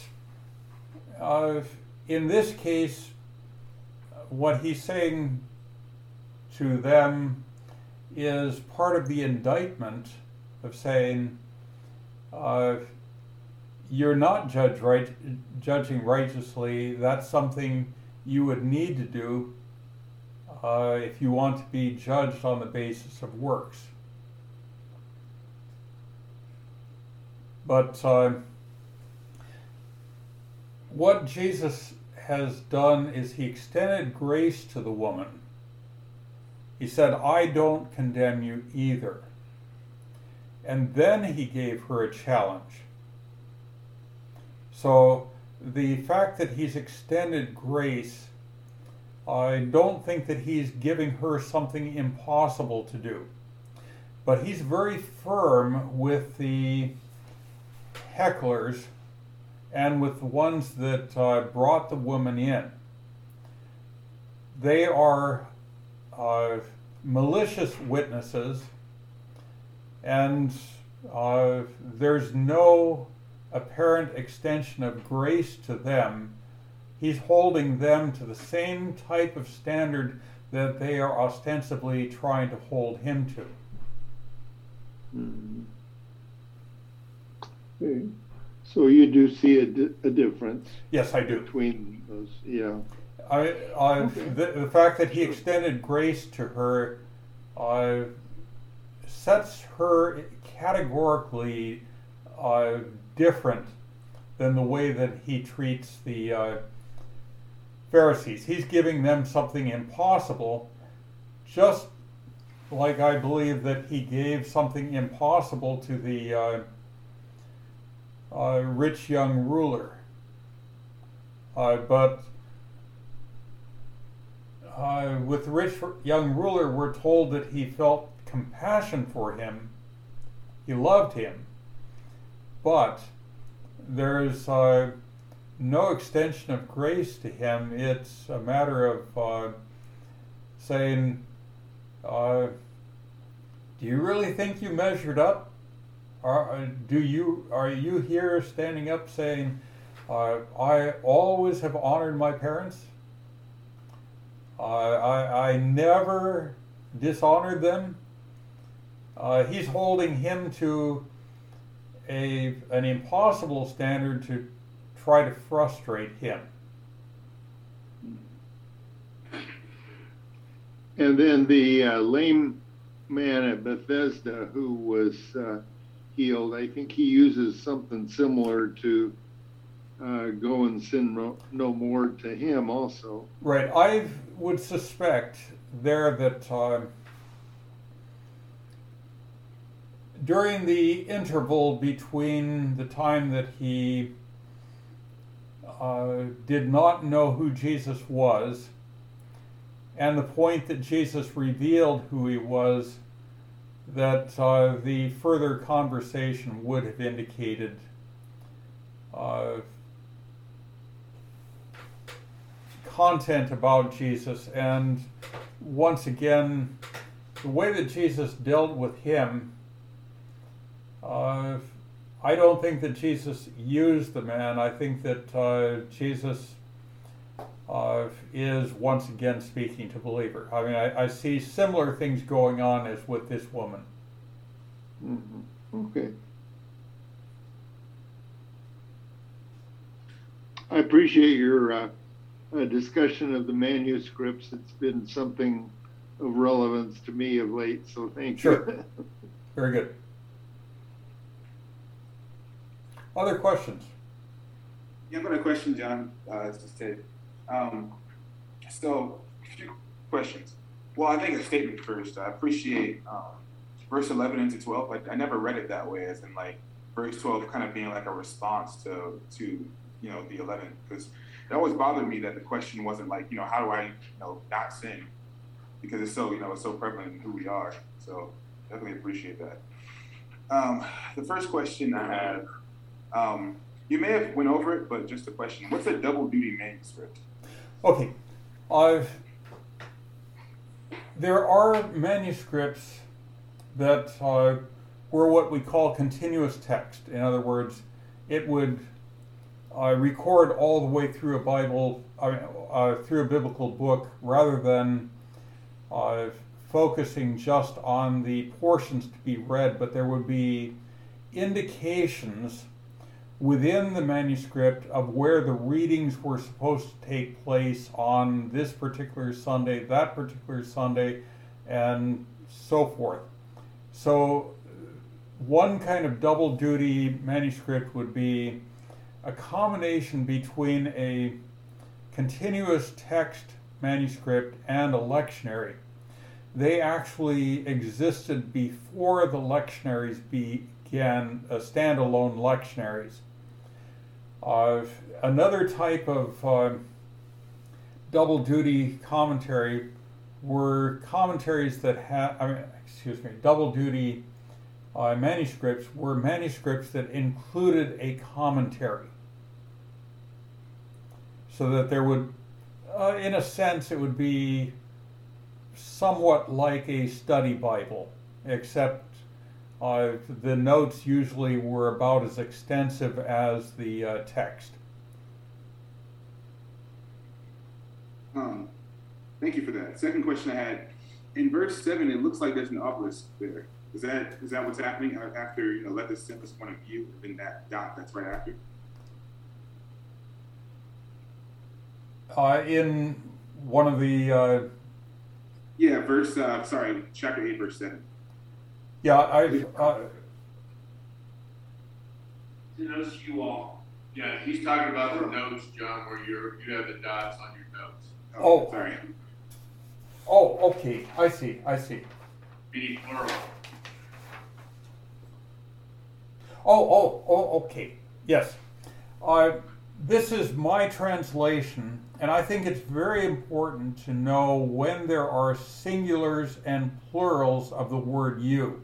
in this case, what he's saying to them is part of the indictment of saying, you're not judging righteously. That's something you would need to do if you want to be judged on the basis of works. But what Jesus has done is he extended grace to the woman. He said, I don't condemn you either. And then he gave her a challenge. So the fact that he's extended grace, I don't think that he's giving her something impossible to do. But he's very firm with the hecklers and with the ones that brought the woman in. They are malicious witnesses, and there's no apparent extension of grace to them. He's holding them to the same type of standard that they are ostensibly trying to hold him to. Mm-hmm. Okay. So you do see a difference? Yes, I do. Between those, yeah. The fact that he extended grace to her sets her categorically different than the way that he treats the Pharisees. He's giving them something impossible, just like I believe that he gave something impossible to the rich young ruler. But with the rich young ruler, we're told that he felt compassion for him. He loved him. But there's no extension of grace to him. It's a matter of saying, do you really think you measured up? Are you here standing up saying, I always have honored my parents? I never dishonored them? He's holding him to an impossible standard to try to frustrate him. And then the lame man at Bethesda who was healed, I think he uses something similar to go and sin no more to him also. Right. I would suspect there that during the interval between the time that he did not know who Jesus was and the point that Jesus revealed who he was, that the further conversation would have indicated content about Jesus. And once again, the way that Jesus dealt with him, I don't think that Jesus used the man. I think that Jesus is once again speaking to believer. I mean, I see similar things going on as with this woman. Mm-hmm. Okay. I appreciate your discussion of the manuscripts. It's been something of relevance to me of late, so thank you. Sure. Very good. Other questions? Yeah, I've got a question, John. It's just Ted. So, a few questions. Well, I think a statement first. I appreciate verse 11 into 12. I never read it that way, as in like verse 12 kind of being like a response to the 11, because it always bothered me that the question wasn't like, how do I not sin, because it's so it's so prevalent in who we are. So definitely appreciate that. The first question I have, you may have went over it, but just a question: what's a double duty manuscript? Okay, there are manuscripts that were what we call continuous text. In other words, it would record all the way through a Bible, through a biblical book, rather than focusing just on the portions to be read, but there would be indications within the manuscript of where the readings were supposed to take place on this particular Sunday, that particular Sunday, and so forth. So one kind of double duty manuscript would be a combination between a continuous text manuscript and a lectionary. They actually existed before the lectionaries began, standalone lectionaries. Another type of double duty commentary were commentaries that had, double duty manuscripts were manuscripts that included a commentary. so that there would, in a sense, it would be somewhat like a study Bible, except the notes usually were about as extensive as the text. Thank you for that. Second question I had, in verse 7, it looks like there's an obelisk there. Is that what's happening after, let the simplest one of you, and then that dot that's right after? In one of the... chapter 8, verse 7. Yeah, Notice you all. Yeah, he's talking about the notes, John, where you have the dots on your notes. Oh, sorry. Oh, okay. I see. Meaning plural. Okay. Yes. This is my translation, and I think it's very important to know when there are singulars and plurals of the word you.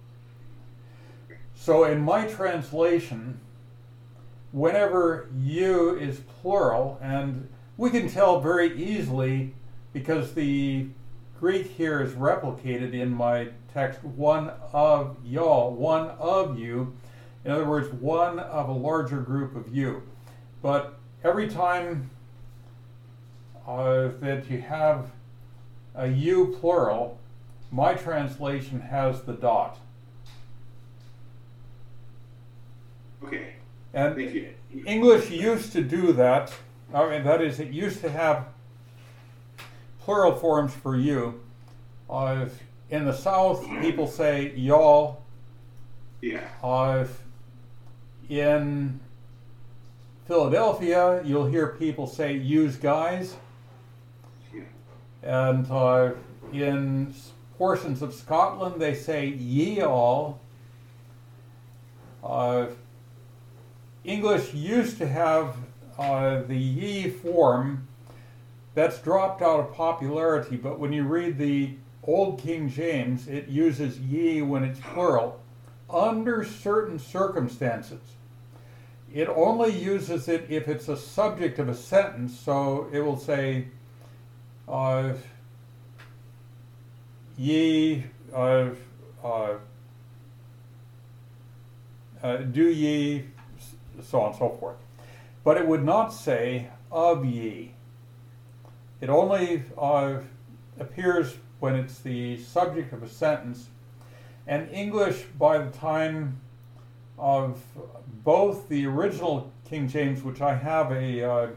So in my translation, whenever you is plural, and we can tell very easily because the Greek here is replicated in my text, one of y'all, one of you. In other words, one of a larger group of you. But every time that you have a you plural, my translation has the dot. Okay. And thank you. English used to do that. That is, it used to have plural forms for you. In the South, people say y'all. Yeah. In Philadelphia, you'll hear people say "yous guys," and in portions of Scotland, they say "ye all." English used to have the ye form. That's dropped out of popularity, but when you read the Old King James, it uses ye when it's plural, under certain circumstances. It only uses it if it's a subject of a sentence, so it will say, ye, do ye, so on and so forth. But it would not say, of ye. It only appears when it's the subject of a sentence. And English, by the time of both the original King James, which I have a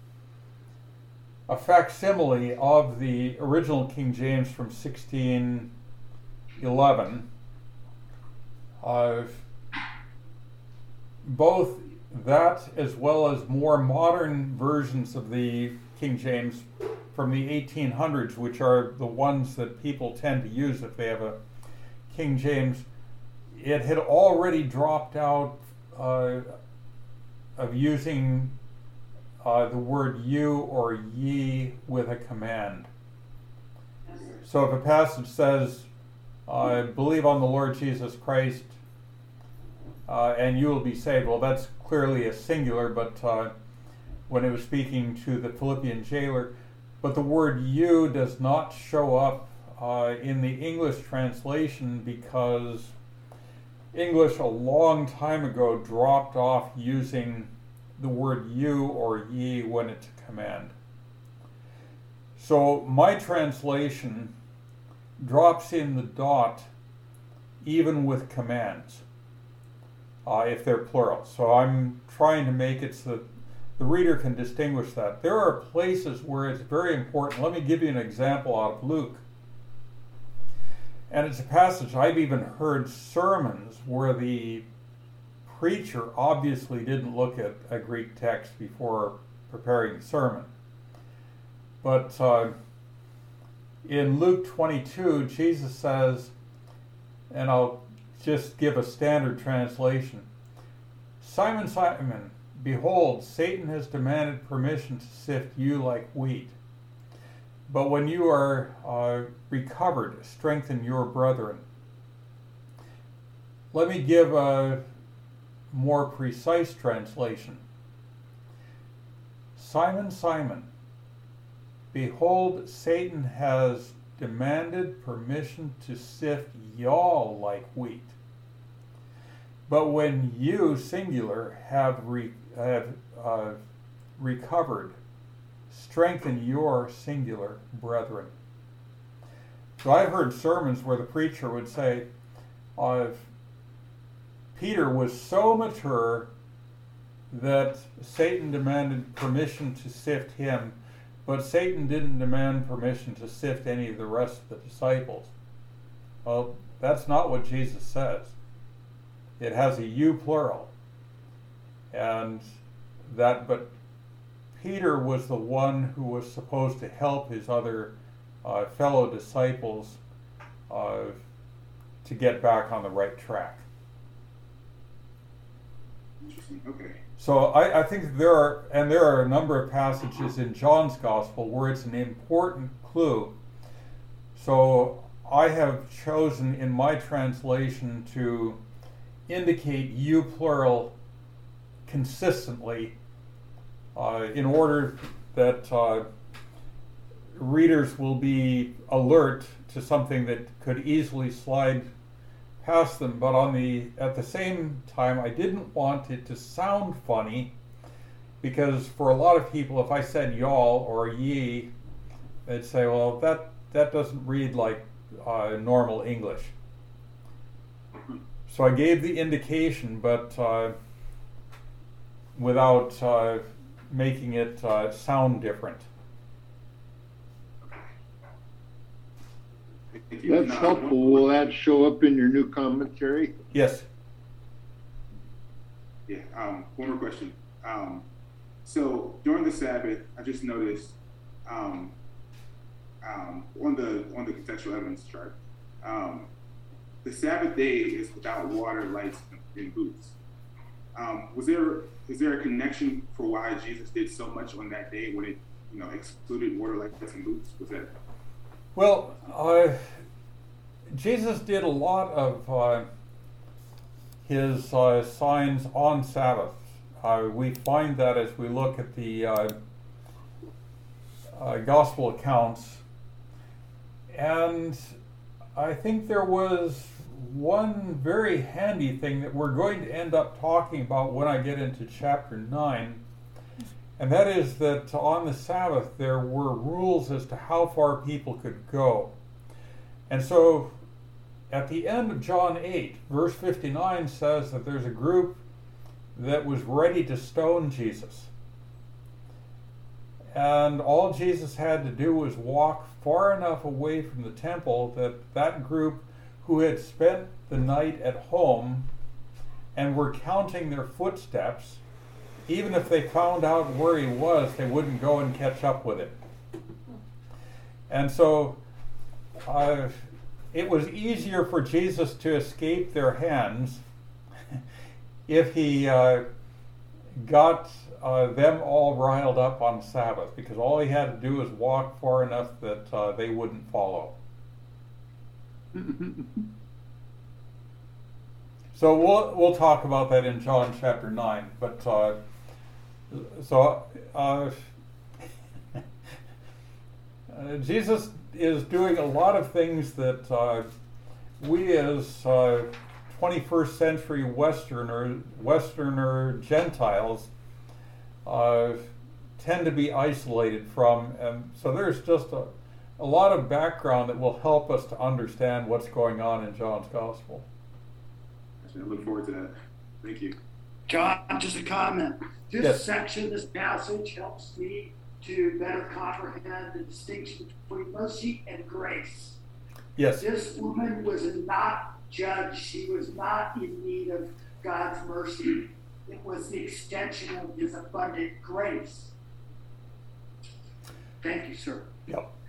facsimile of the original King James from 1611, both that as well as more modern versions of the King James from the 1800s, which are the ones that people tend to use if they have a King James, it had already dropped out of using the word you or ye with a command. So if a passage says, believe on the Lord Jesus Christ and you will be saved, well, that's clearly a singular, but when it was speaking to the Philippian jailer, but the word you does not show up in the English translation because English a long time ago dropped off using the word you or ye when it's a command. So my translation drops in the dot even with commands if they're plural. So I'm trying to make it so that the reader can distinguish that. There are places where it's very important. Let me give you an example out of Luke. And it's a passage I've even heard sermons where the preacher obviously didn't look at a Greek text before preparing the sermon. But in Luke 22, Jesus says, and I'll just give a standard translation, Simon, Simon, behold, Satan has demanded permission to sift you like wheat. But when you are recovered, strengthen your brethren. Let me give a more precise translation. Simon, Simon, behold, Satan has demanded permission to sift y'all like wheat. But when you, singular, have recovered, strengthen your singular brethren. So I've heard sermons where the preacher would say, Peter was so mature that Satan demanded permission to sift him, but Satan didn't demand permission to sift any of the rest of the disciples. Well, that's not what Jesus says. It has a you plural. But Peter was the one who was supposed to help his other fellow disciples to get back on the right track. Interesting. Okay. So I think there are a number of passages in John's Gospel where it's an important clue. So I have chosen in my translation to indicate you plural consistently in order that readers will be alert to something that could easily slide past them, but at the same time, I didn't want it to sound funny, because for a lot of people, if I said y'all or ye, they'd say, well, that doesn't read like normal English. So I gave the indication, but without making it sound different. That's helpful. Will that show up in your new commentary? Yes. Yeah. One more question. So during the Sabbath, I just noticed on the contextual evidence chart, the Sabbath day is without water, lights, and boots. Is there a connection for why Jesus did so much on that day when it excluded water, lights, and boots? Was that? Well, Jesus did a lot of his signs on Sabbath. We find that as we look at the gospel accounts. And I think there was one very handy thing that we're going to end up talking about when I get into chapter 9. And that is that on the Sabbath there were rules as to how far people could go. And so at the end of John 8, verse 59 says that there's a group that was ready to stone Jesus. And all Jesus had to do was walk far enough away from the temple that group who had spent the night at home and were counting their footsteps, even if they found out where he was, they wouldn't go and catch up with him. And so it was easier for Jesus to escape their hands if he got them all riled up on Sabbath, because all he had to do was walk far enough that they wouldn't follow. So we'll talk about that in John chapter 9. But Jesus is doing a lot of things that we as 21st century Westerner Gentiles tend to be isolated from. And so there's just a lot of background that will help us to understand what's going on in John's Gospel. I look forward to that. Thank you. John, just a comment. This Yes. section, this passage helps me to better comprehend the distinction between mercy and grace. Yes. This woman was not judged. She was not in need of God's mercy. It was the extension of his abundant grace. Thank you, sir. Yep.